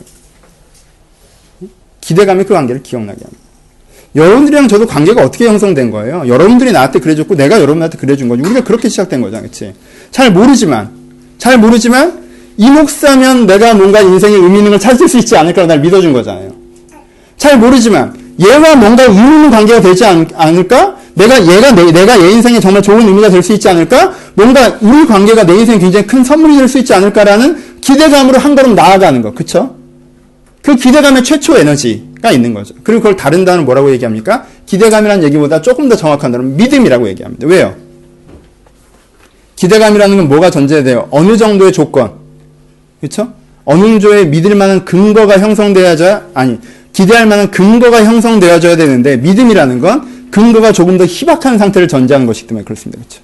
기대감이 그 관계를 기억나게 합니다. 여러분들이랑 저도 관계가 어떻게 형성된 거예요? 여러분들이 나한테 그래줬고 내가 여러분한테 그래준 거지. 우리가 그렇게 시작된 거잖아. 그치? 잘 모르지만 잘 모르지만 이 목사면 내가 뭔가 인생에 의미 있는 걸 찾을 수 있지 않을까라고 날 믿어준 거잖아요. 잘 모르지만 얘와 뭔가 의미 있는 관계가 되지 않, 않을까? 내가 얘가 내, 내가 얘 인생에 정말 좋은 의미가 될 수 있지 않을까? 뭔가 우리 관계가 내 인생에 굉장히 큰 선물이 될 수 있지 않을까라는 기대감으로 한 걸음 나아가는 거. 그쵸? 그 기대감의 최초 에너지가 있는 거죠. 그리고 그걸 다른 단어는 뭐라고 얘기합니까? 기대감이라는 얘기보다 조금 더 정확한 단어는 믿음이라고 얘기합니다. 왜요? 기대감이라는 건 뭐가 전제돼요? 어느 정도의 조건. 그쵸? 어느 정도의 믿을 만한 근거가 형성되어야, 아니, 기대할 만한 근거가 형성되어져야 되는데, 믿음이라는 건 근거가 조금 더 희박한 상태를 전제하는 것이기 때문에 그렇습니다. 그쵸?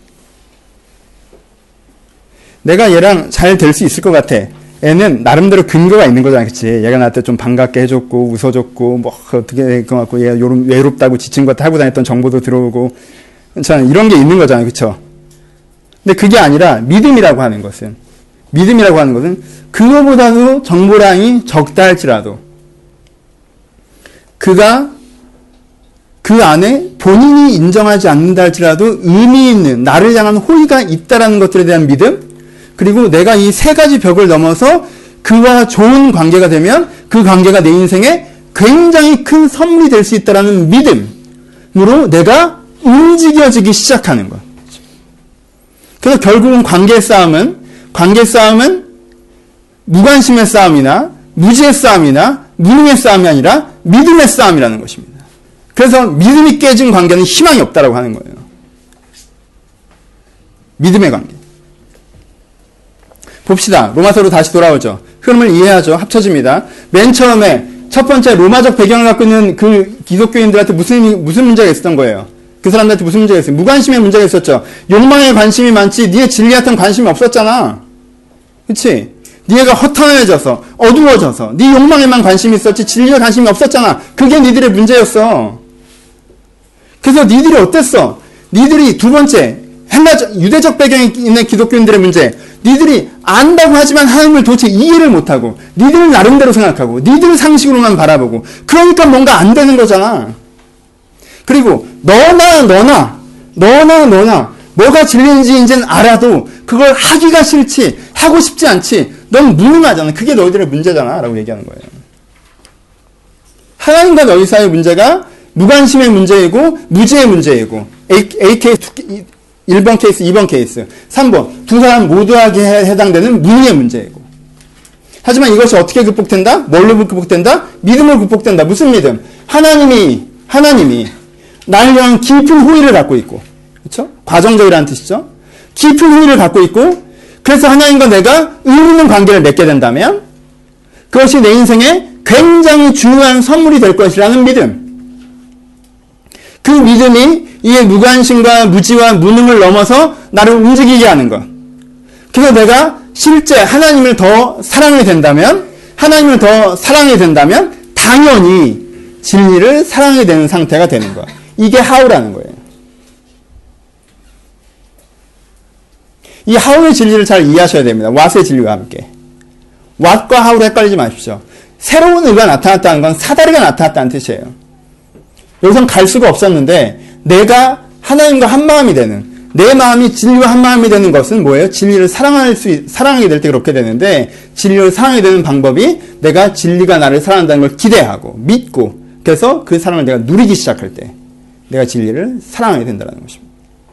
내가 얘랑 잘 될 수 있을 것 같아. 애는 나름대로 근거가 있는 거잖아. 그치? 얘가 나한테 좀 반갑게 해줬고, 웃어줬고, 뭐, 어떻게 될 것 같고, 얘가 요런, 외롭다고 지친 것 하고 다녔던 정보도 들어오고, 참, 이런 게 있는 거잖아요. 그쵸? 근데 그게 아니라, 믿음이라고 하는 것은, 믿음이라고 하는 것은, 그거보다도 정보량이 적다 할지라도, 그가 그 안에 본인이 인정하지 않는다 할지라도 의미 있는 나를 향한 호의가 있다라는 것들에 대한 믿음, 그리고 내가 이 세 가지 벽을 넘어서 그와 좋은 관계가 되면 그 관계가 내 인생에 굉장히 큰 선물이 될 수 있다는 믿음으로 내가 움직여지기 시작하는 것. 그래서 결국은 관계 싸움은, 관계 싸움은 무관심의 싸움이나 무지의 싸움이나 무능의 싸움이 아니라 믿음의 싸움이라는 것입니다. 그래서 믿음이 깨진 관계는 희망이 없다라고 하는 거예요. 믿음의 관계. 봅시다. 로마서로 다시 돌아오죠. 흐름을 이해하죠. 합쳐집니다. 맨 처음에 첫 번째 로마적 배경을 갖고 있는 그 기독교인들한테 무슨, 무슨 문제가 있었던 거예요? 그 사람들한테 무슨 문제가 있어요? 무관심의 문제가 있었죠. 욕망에 관심이 많지 니의 진리한테는 관심이 없었잖아. 그치? 니가 허탕해져서 어두워져서 니 욕망에만 관심이 있었지 진리에 관심이 없었잖아. 그게 니들의 문제였어. 그래서 니들이 어땠어? 니들이 두 번째 헬라적, 유대적 배경에 있는 기독교인들의 문제. 니들이 안다고 하지만 하나님을 도대체 이해를 못하고 니들 나름대로 생각하고 니들 상식으로만 바라보고 그러니까 뭔가 안 되는 거잖아. 그리고 너나 너나 너나 너나 뭐가 진리인지 이제는 알아도 그걸 하기가 싫지 하고 싶지 않지 넌 무능하잖아. 그게 너희들의 문제잖아 라고 얘기하는 거예요. 하나님과 너희 사이의 문제가 무관심의 문제이고 무지의 문제이고 에이 케이스 일 번 케이스, 이 번 케이스, 삼 번 두 사람 모두에게 해당되는 무능의 문제이고 하지만 이것이 어떻게 극복된다? 뭘로 극복된다? 믿음으로 극복된다. 무슨 믿음? 하나님이 하나님이 나를 향한 깊은 호의를 갖고 있고 그렇죠? 과정적이라는 뜻이죠. 깊은 호의를 갖고 있고 그래서 하나님과 내가 의미 있는 관계를 맺게 된다면 그것이 내 인생에 굉장히 중요한 선물이 될 것이라는 믿음. 그 믿음이 이게 무관심과 무지와 무능을 넘어서 나를 움직이게 하는 것. 그래서 내가 실제 하나님을 더 사랑하게 된다면 하나님을 더 사랑하게 된다면 당연히 진리를 사랑하게 되는 상태가 되는 것. 이게 하우라는 거예요. 이 하우의 진리를 잘 이해하셔야 됩니다. 왓의 진리와 함께. 왓과 하우를 헷갈리지 마십시오. 새로운 의가 나타났다는 건 사다리가 나타났다는 뜻이에요. 여기선 갈 수가 없었는데 내가 하나님과 한 마음이 되는 내 마음이 진리와 한 마음이 되는 것은 뭐예요? 진리를 사랑할 수 사랑하게 될 때 그렇게 되는데 진리를 사랑하게 되는 방법이 내가 진리가 나를 사랑한다는 걸 기대하고 믿고 그래서 그 사랑을 내가 누리기 시작할 때 내가 진리를 사랑하게 된다는 것입니다.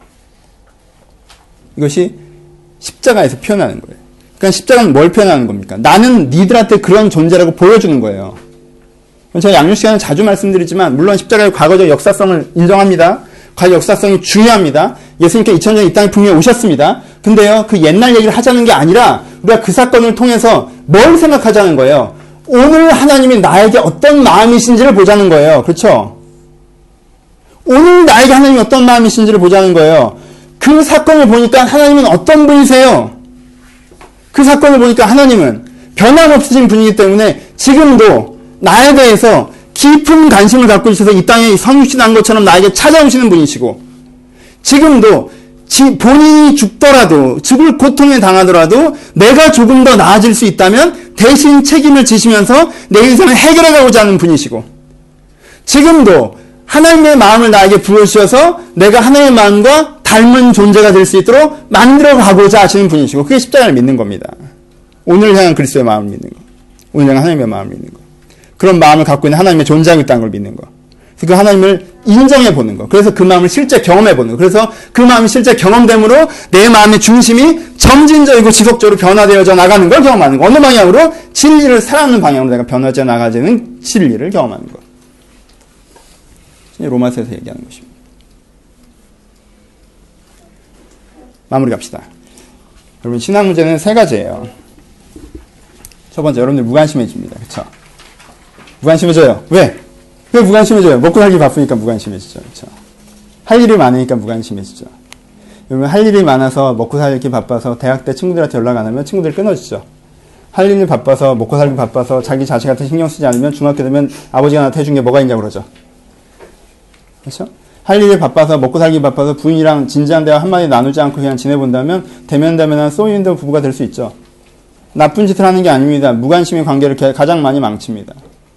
이것이 십자가에서 표현하는 거예요. 그러니까 십자가는 뭘 표현하는 겁니까? 나는 니들한테 그런 존재라고 보여주는 거예요. 제가 양육 시간에 자주 말씀드리지만 물론 십자가의 과거적 역사성을 인정합니다. 과거 역사성이 중요합니다. 예수님께서 이천 년 이 땅에 분명히 오셨습니다. 근데요, 그 옛날 얘기를 하자는 게 아니라 우리가 그 사건을 통해서 뭘 생각하자는 거예요. 오늘 하나님이 나에게 어떤 마음이신지를 보자는 거예요. 그렇죠? 오늘 나에게 하나님이 어떤 마음이신지를 보자는 거예요. 그 사건을 보니까 하나님은 어떤 분이세요? 그 사건을 보니까 하나님은 변함없으신 분이기 때문에 지금도 나에 대해서 깊은 관심을 갖고 있어서 이 땅에 성육신한 것처럼 나에게 찾아오시는 분이시고 지금도 지, 본인이 죽더라도 죽을 고통에 당하더라도 내가 조금 더 나아질 수 있다면 대신 책임을 지시면서 내 인생을 해결해가고자 하는 분이시고 지금도 하나님의 마음을 나에게 부여주셔서 내가 하나님의 마음과 닮은 존재가 될 수 있도록 만들어가고자 하시는 분이시고 그게 십자가를 믿는 겁니다. 오늘 향한 그리스도의 마음을 믿는 거. 오늘 향한 하나님의 마음을 믿는 거. 그런 마음을 갖고 있는 하나님의 존재하고 있다는 걸 믿는 거. 그 하나님을 인정해 보는 거. 그래서 그 마음을 실제 경험해 보는 거. 그래서 그 마음이 실제 경험됨으로 내 마음의 중심이 점진적이고 지속적으로 변화되어져 나가는 걸 경험하는 거. 어느 방향으로? 진리를 사랑하는 방향으로 내가 변화되어 나가지는 진리를 경험하는 거. 로마서에서 얘기하는 것입니다. 마무리 갑시다. 여러분 신앙 문제는 세 가지예요. 첫 번째 여러분들 무관심해집니다. 그렇죠? 무관심해져요. 왜? 왜 무관심해져요? 먹고 살기 바쁘니까 무관심해지죠. 그렇죠? 할 일이 많으니까 무관심해지죠. 여러분 할 일이 많아서 먹고 살기 바빠서 대학 때 친구들한테 연락 안 하면 친구들 끊어지죠. 할 일이 바빠서 먹고 살기 바빠서 자기 자식한테 신경 쓰지 않으면 중학교 되면 아버지가 나한테 해준 게 뭐가 있냐고 그러죠. 그렇죠? 할 일이 바빠서 먹고 살기 바빠서 부인이랑 진지한 대화 한마디 나누지 않고 그냥 지내본다면 대면대면한 쏘이는 부부가 될 수 있죠. 나쁜 짓을 하는 게 아닙니다. 무관심의 관계를 가장 많이 망칩니다.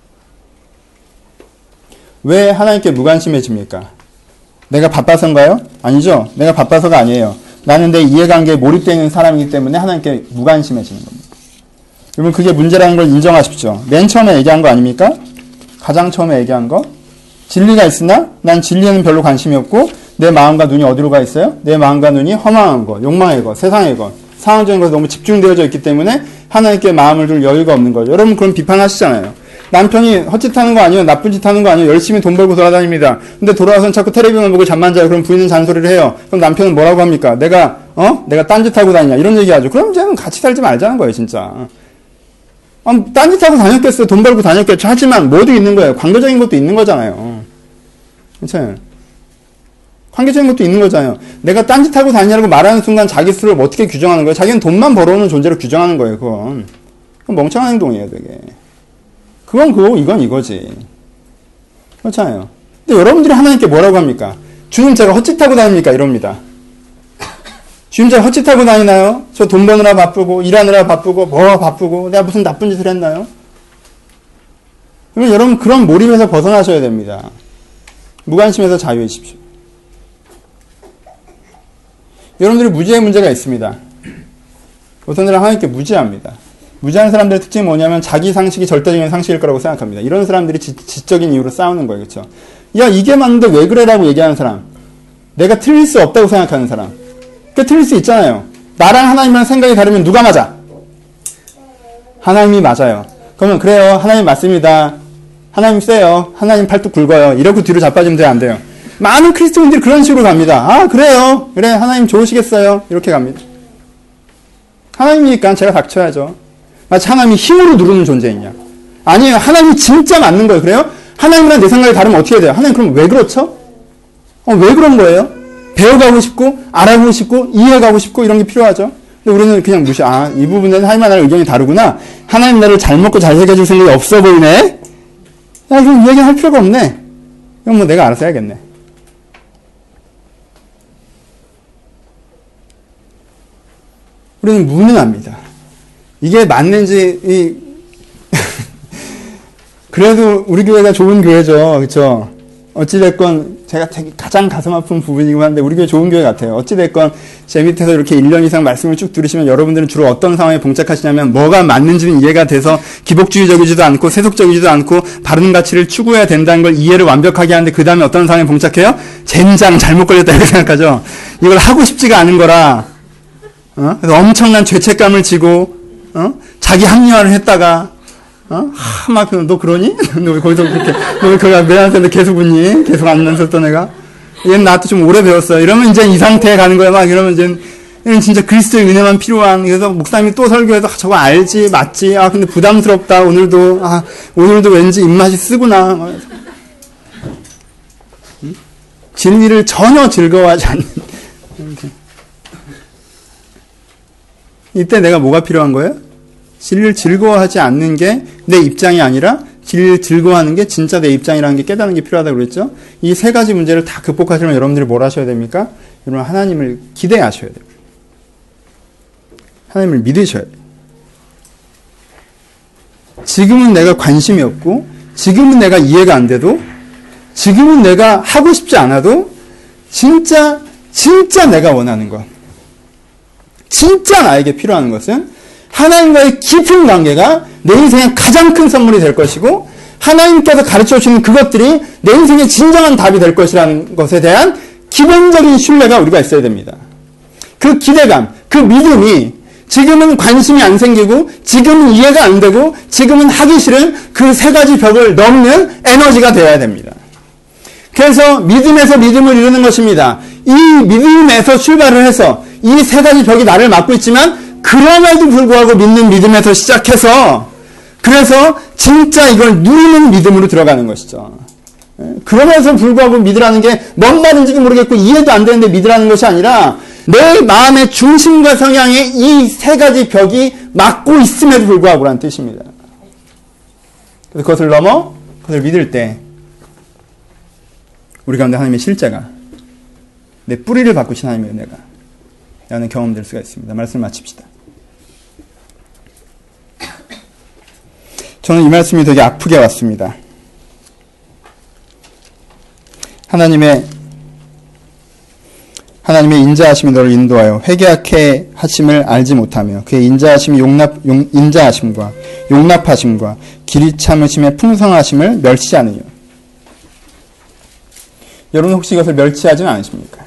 왜 하나님께 무관심해집니까? 내가 바빠서인가요? 아니죠. 내가 바빠서가 아니에요. 나는 내 이해관계에 몰입되어 있는 사람이기 때문에 하나님께 무관심해지는 겁니다. 여러분 그게 문제라는 걸 인정하십시오. 맨 처음에 얘기한 거 아닙니까? 가장 처음에 얘기한 거. 진리가 있으나 난 진리에는 별로 관심이 없고 내 마음과 눈이 어디로 가 있어요? 내 마음과 눈이 허망한 것, 욕망의 것, 세상의 것, 상황적인 것에 너무 집중되어져 있기 때문에 하나님께 마음을 둘 여유가 없는 거죠. 여러분 그럼 비판하시잖아요. 남편이 헛짓하는 거 아니에요? 나쁜 짓 하는 거 아니에요? 열심히 돈 벌고 돌아다닙니다. 근데 돌아와서는 자꾸 텔레비전 보고 잠만 자요. 그럼 부인은 잔소리를 해요. 그럼 남편은 뭐라고 합니까? 내가 어? 내가 딴짓하고 다니냐? 이런 얘기하죠. 그럼 쟤는 같이 살지 말자는 거예요, 진짜. 아, 딴짓하고 다녔겠어요. 돈 벌고 다녔겠죠. 하지만 뭐도 있는 거예요. 관계적인 것도 있는 거잖아요. 그렇죠? 관계적인 것도 있는 거잖아요. 내가 딴짓하고 다니냐고 말하는 순간 자기 스스로를 어떻게 규정하는 거예요? 자기는 돈만 벌어오는 존재로 규정하는 거예요, 그건. 그건 멍청한 행동이에요, 되게. 그건 그거고, 이건 이거지. 그렇잖아요. 근데 여러분들이 하나님께 뭐라고 합니까? 주님, 제가 헛짓하고 다닙니까? 이럽니다. 주님, 제가 헛짓하고 다니나요? 저 돈 버느라 바쁘고, 일하느라 바쁘고, 뭐 바쁘고, 내가 무슨 나쁜 짓을 했나요? 그러면 여러분, 그런 몰입에서 벗어나셔야 됩니다. 무관심에서 자유해지십시오. 여러분들이 무지의 문제가 있습니다. 어떤 사람은 하나님께 무지합니다. 무지한 사람들의 특징이 뭐냐면 자기 상식이 절대적인 상식일 거라고 생각합니다. 이런 사람들이 지, 지적인 이유로 싸우는 거예요. 그렇죠? 야, 이게 맞는데 왜 그래라고 얘기하는 사람. 내가 틀릴 수 없다고 생각하는 사람. 그러니까 틀릴 수 있잖아요. 나랑 하나님이랑 생각이 다르면 누가 맞아? 하나님이 맞아요. 그러면 그래요. 하나님 맞습니다. 하나님 세요. 하나님 팔뚝 굵어요. 이러고 뒤로 자빠지면 돼요? 안 돼요? 많은 크리스천들이 그런 식으로 갑니다. 아, 그래요. 그래, 하나님 좋으시겠어요. 이렇게 갑니다. 하나님이니까 제가 닥쳐야죠. 마치 하나님이 힘으로 누르는 존재이냐. 아니에요. 하나님이 진짜 맞는 거예요. 그래요? 하나님이랑 내 생각이 다르면 어떻게 돼요? 하나님 그럼 왜 그렇죠? 어, 왜 그런 거예요? 배워가고 싶고, 알아보고 싶고, 이해가고 싶고, 이런 게 필요하죠. 근데 우리는 그냥 무시, 아, 이 부분에는 하나님과 나의 의견이 다르구나. 하나님 나를 잘 먹고 잘 새겨줄 생각이 없어 보이네? 야, 그럼 이 얘기 할 필요가 없네. 이건 뭐 내가 알아서 해야겠네. 우리는 무능합니다. 이게 맞는지, 이, 그래도 우리 교회가 좋은 교회죠. 그쵸? 어찌됐건, 제가 되게 가장 가슴 아픈 부분이긴 한데, 우리 교회 좋은 교회 같아요. 어찌됐건, 제 밑에서 이렇게 일 년 이상 말씀을 쭉 들으시면 여러분들은 주로 어떤 상황에 봉착하시냐면, 뭐가 맞는지는 이해가 돼서, 기복주의적이지도 않고, 세속적이지도 않고, 바른 가치를 추구해야 된다는 걸 이해를 완벽하게 하는데, 그 다음에 어떤 상황에 봉착해요? 젠장, 잘못 걸렸다, 이렇게 생각하죠. 이걸 하고 싶지가 않은 거라, 어? 그래서 엄청난 죄책감을 지고, 어? 자기 합리화를 했다가, 어? 하, 막, 너 그러니? 너 왜 거기서 그렇게, 너 왜 거기 내한테 계속 웃니? 계속 안 웃었던 애가? 얘는 나한테 좀 오래 배웠어. 이러면 이제 이 상태에 가는 거야. 막 이러면 이제, 얘는 진짜 그리스도의 은혜만 필요한. 그래서 목사님이 또 설교해서, 아, 저거 알지, 맞지. 아, 근데 부담스럽다. 오늘도, 아, 오늘도 왠지 입맛이 쓰구나. 막. 응? 진리를 전혀 즐거워하지 않는. 이렇게. 이때 내가 뭐가 필요한 거예요? 진리를 즐거워하지 않는 게 내 입장이 아니라 진리를 즐거워하는 게 진짜 내 입장이라는 게 깨닫는 게 필요하다고 그랬죠? 이 세 가지 문제를 다 극복하시려면 여러분들이 뭘 하셔야 됩니까? 여러분 하나님을 기대하셔야 돼요. 하나님을 믿으셔야 돼요. 지금은 내가 관심이 없고 지금은 내가 이해가 안 돼도 지금은 내가 하고 싶지 않아도 진짜 진짜 내가 원하는 것, 진짜 나에게 필요한 것은 하나님과의 깊은 관계가 내 인생의 가장 큰 선물이 될 것이고 하나님께서 가르쳐 주시는 그것들이 내 인생의 진정한 답이 될 것이라는 것에 대한 기본적인 신뢰가 우리가 있어야 됩니다. 그 기대감, 그 믿음이 지금은 관심이 안 생기고 지금은 이해가 안 되고 지금은 하기 싫은 그 세 가지 벽을 넘는 에너지가 되어야 됩니다. 그래서 믿음에서 믿음을 이루는 것입니다. 이 믿음에서 출발을 해서 이 세 가지 벽이 나를 막고 있지만 그럼에도 불구하고 믿는 믿음에서 시작해서 그래서 진짜 이걸 누리는 믿음으로 들어가는 것이죠. 그러면서 불구하고 믿으라는 게 뭔 말인지도 모르겠고 이해도 안 되는데 믿으라는 것이 아니라 내 마음의 중심과 성향에 이 세 가지 벽이 막고 있음에도 불구하고라는 뜻입니다. 그래서 그것을 넘어 그것을 믿을 때 우리 가운데 하나님의 실제가 내 뿌리를 바꾸신 하나님의 은혜가 라는 경험될 수가 있습니다. 말씀 마칩시다. 저는 이 말씀이 되게 아프게 왔습니다. 하나님의 하나님의 인자하심이 너를 인도하여 회개하게 하심을 알지 못하며 그의 인자하심이 용납, 용, 인자하심과 용납하심과 길이 참으심의 풍성하심을 멸시하느냐. 여러분 혹시 이것을 멸시하지는 않으십니까?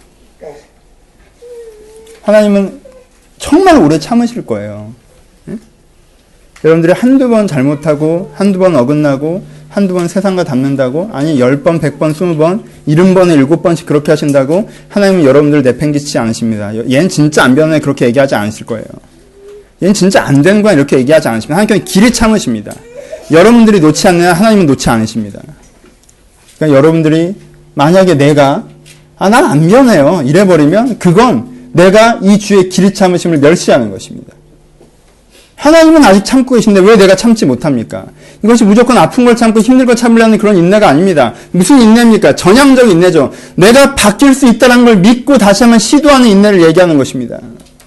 하나님은 정말 오래 참으실 거예요. 응? 여러분들이 한두 번 잘못하고 한두 번 어긋나고 한두 번 세상과 닮는다고, 아니 열 번, 백 번, 스무 번, 일흔 번에 일곱 번씩 그렇게 하신다고 하나님은 여러분들 내팽개치지 않으십니다. 얘는 진짜 안 변해 그렇게 얘기하지 않으실 거예요. 얘는 진짜 안 되는 거야 이렇게 얘기하지 않으십니다. 하나님께서 길이 참으십니다. 여러분들이 놓지 않느냐 하나님은 놓지 않으십니다. 그러니까 여러분들이 만약에 내가 아, 난 안 변해요 이래버리면 그건 내가 이 주의 길이 참으심을 멸시하는 것입니다. 하나님은 아직 참고 계신데 왜 내가 참지 못합니까? 이것이 무조건 아픈 걸 참고 힘든 걸 참으려는 그런 인내가 아닙니다. 무슨 인내입니까? 전향적 인내죠. 내가 바뀔 수 있다는 걸 믿고 다시 한번 시도하는 인내를 얘기하는 것입니다.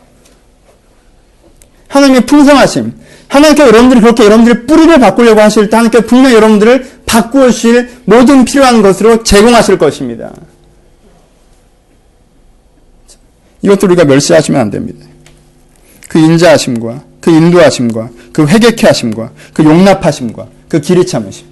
하나님의 풍성하심. 하나님께서 여러분들이 그렇게 여러분들의 뿌리를 바꾸려고 하실 때 하나님께서 분명히 여러분들을 바꾸실 모든 필요한 것으로 제공하실 것입니다. 이것도 우리가 멸시하시면 안 됩니다. 그 인자하심과 그 인도하심과 그 회개케 하심과 그 용납하심과 그 길이 참으심.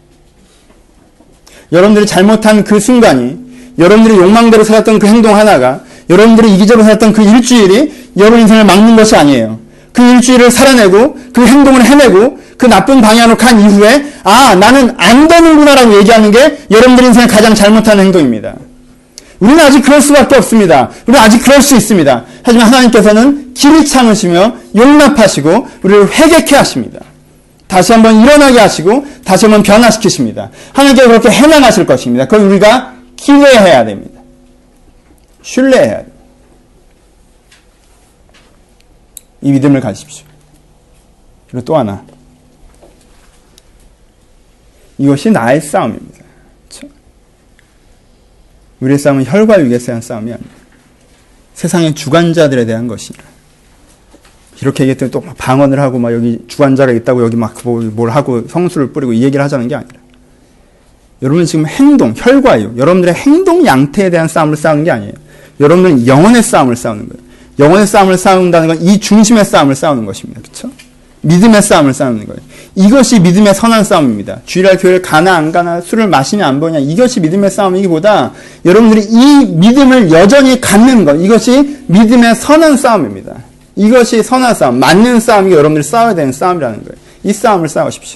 여러분들이 잘못한 그 순간이, 여러분들이 욕망대로 살았던 그 행동 하나가, 여러분들이 이기적으로 살았던 그 일주일이 여러분 인생을 막는 것이 아니에요. 그 일주일을 살아내고 그 행동을 해내고 그 나쁜 방향으로 간 이후에 아 나는 안 되는구나라고 얘기하는 게 여러분들 인생의 가장 잘못한 행동입니다. 우리는 아직 그럴 수밖에 없습니다. 우리는 아직 그럴 수 있습니다. 하지만 하나님께서는 길이 참으시며 용납하시고 우리를 회개케 하십니다. 다시 한번 일어나게 하시고 다시 한번 변화시키십니다. 하나님께서 그렇게 해나가실 것입니다. 그걸 우리가 기대해야 됩니다. 신뢰해야 됩니다. 이 믿음을 가지십시오. 그리고 또 하나, 이것이 나의 싸움입니다. 그렇죠? 우리의 싸움은 혈과 육에 대한 싸움이 아닙니다. 세상의 주관자들에 대한 것이라. 이렇게 얘기했더니 또 방언을 하고 막 여기 주관자가 있다고 여기 막 뭘 하고 성수를 뿌리고 이 얘기를 하자는 게 아니라, 여러분은 지금 행동, 혈과 육, 여러분들의 행동 양태에 대한 싸움을 싸우는 게 아니에요. 여러분들은 영혼의 싸움을 싸우는 거예요. 영혼의 싸움을 싸운다는 건 이 중심의 싸움을 싸우는 것입니다. 그렇죠? 믿음의 싸움을 싸우는 거예요. 이것이 믿음의 선한 싸움입니다. 주일날 교회를 가나 안 가나, 술을 마시냐 안 보냐, 이것이 믿음의 싸움이기보다 여러분들이 이 믿음을 여전히 갖는 것, 이것이 믿음의 선한 싸움입니다. 이것이 선한 싸움, 맞는 싸움이 여러분들이 싸워야 되는 싸움이라는 거예요. 이 싸움을 싸우십시오.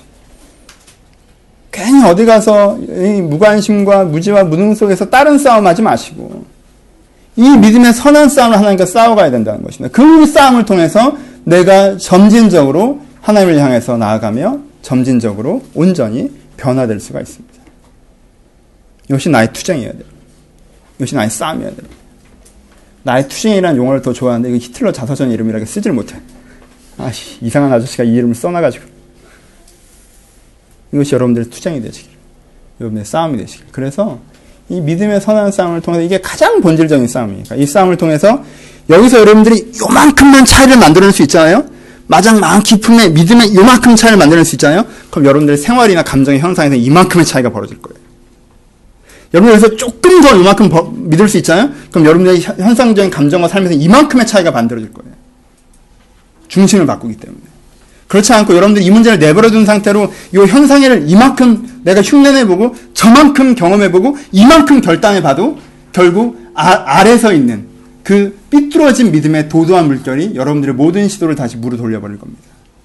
괜히 어디 가서 이 무관심과 무지와 무능 속에서 다른 싸움하지 마시고 이 믿음의 선한 싸움을 하나님과 싸워가야 된다는 것입니다. 그 싸움을 통해서 내가 점진적으로 하나님을 향해서 나아가며 점진적으로 온전히 변화될 수가 있습니다. 이것이 나의 투쟁이어야 돼요. 이것이 나의 싸움이어야 돼요. 나의 투쟁이라는 용어를 더 좋아하는데 이거 히틀러 자서전 이름이라고 쓰지를 못해. 아씨, 이상한 아저씨가 이 이름을 써놔가지고. 이것이 여러분들의 투쟁이 되시길, 여러분의 싸움이 되시길. 그래서 이 믿음의 선한 싸움을 통해서, 이게 가장 본질적인 싸움이니까 이 싸움을 통해서 여기서 여러분들이 요만큼만 차이를 만들어낼 수 있잖아요. 마장 마음 깊음의 믿음의 요만큼 차이를 만들어낼 수 있잖아요. 그럼 여러분들의 생활이나 감정의 형상에서 이만큼의 차이가 벌어질 거예요. 여러분 여기서 조금 더 요만큼 버, 믿을 수 있잖아요. 그럼 여러분들의 현상적인 감정과 삶에서 이만큼의 차이가 만들어질 거예요. 중심을 바꾸기 때문에. 그렇지 않고 여러분들이 이 문제를 내버려둔 상태로 이 현상을 이만큼 내가 흉내내보고 저만큼 경험해보고 이만큼 결단해봐도 결국 아, 아래서 있는 그 삐뚤어진 믿음의 도도한 물결이 여러분들의 모든 시도를 다시 무로 돌려버릴 겁니다.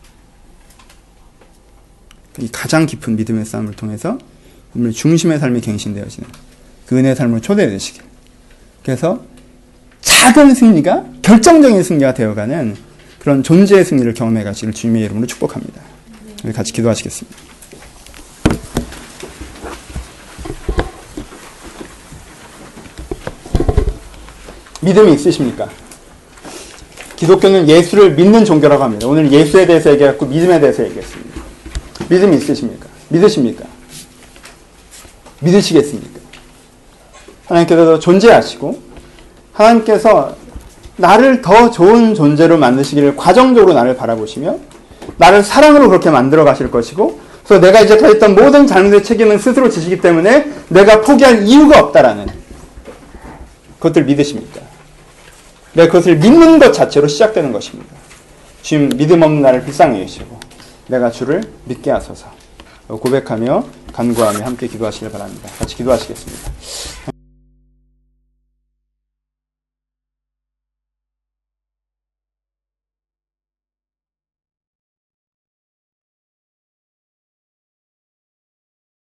이 가장 깊은 믿음의 싸움을 통해서 우리 중심의 삶이 갱신되어지는 그 은혜의 삶으로 초대되시길. 그래서 작은 승리가 결정적인 승리가 되어가는 그런 존재의 승리를 경험해 가시길 주님의 이름으로 축복합니다. 우리 같이 기도하시겠습니다. 믿음이 있으십니까? 기독교는 예수를 믿는 종교라고 합니다. 오늘 예수에 대해서 얘기했고 믿음에 대해서 얘기했습니다. 믿음이 있으십니까? 믿으십니까? 믿으시겠습니까? 하나님께서 존재하시고 하나님께서 나를 더 좋은 존재로 만드시기를 과정적으로 나를 바라보시며 나를 사랑으로 그렇게 만들어 가실 것이고, 그래서 내가 이제까지 했던 모든 잘못의 책임은 스스로 지시기 때문에 내가 포기할 이유가 없다라는 그것들 믿으십니까? 내가 그것을 믿는 것 자체로 시작되는 것입니다. 주님 믿음 없는 나를 불쌍히 여기시고 내가 주를 믿게 하소서 고백하며 간구하며 함께 기도하시길 바랍니다. 같이 기도하시겠습니다.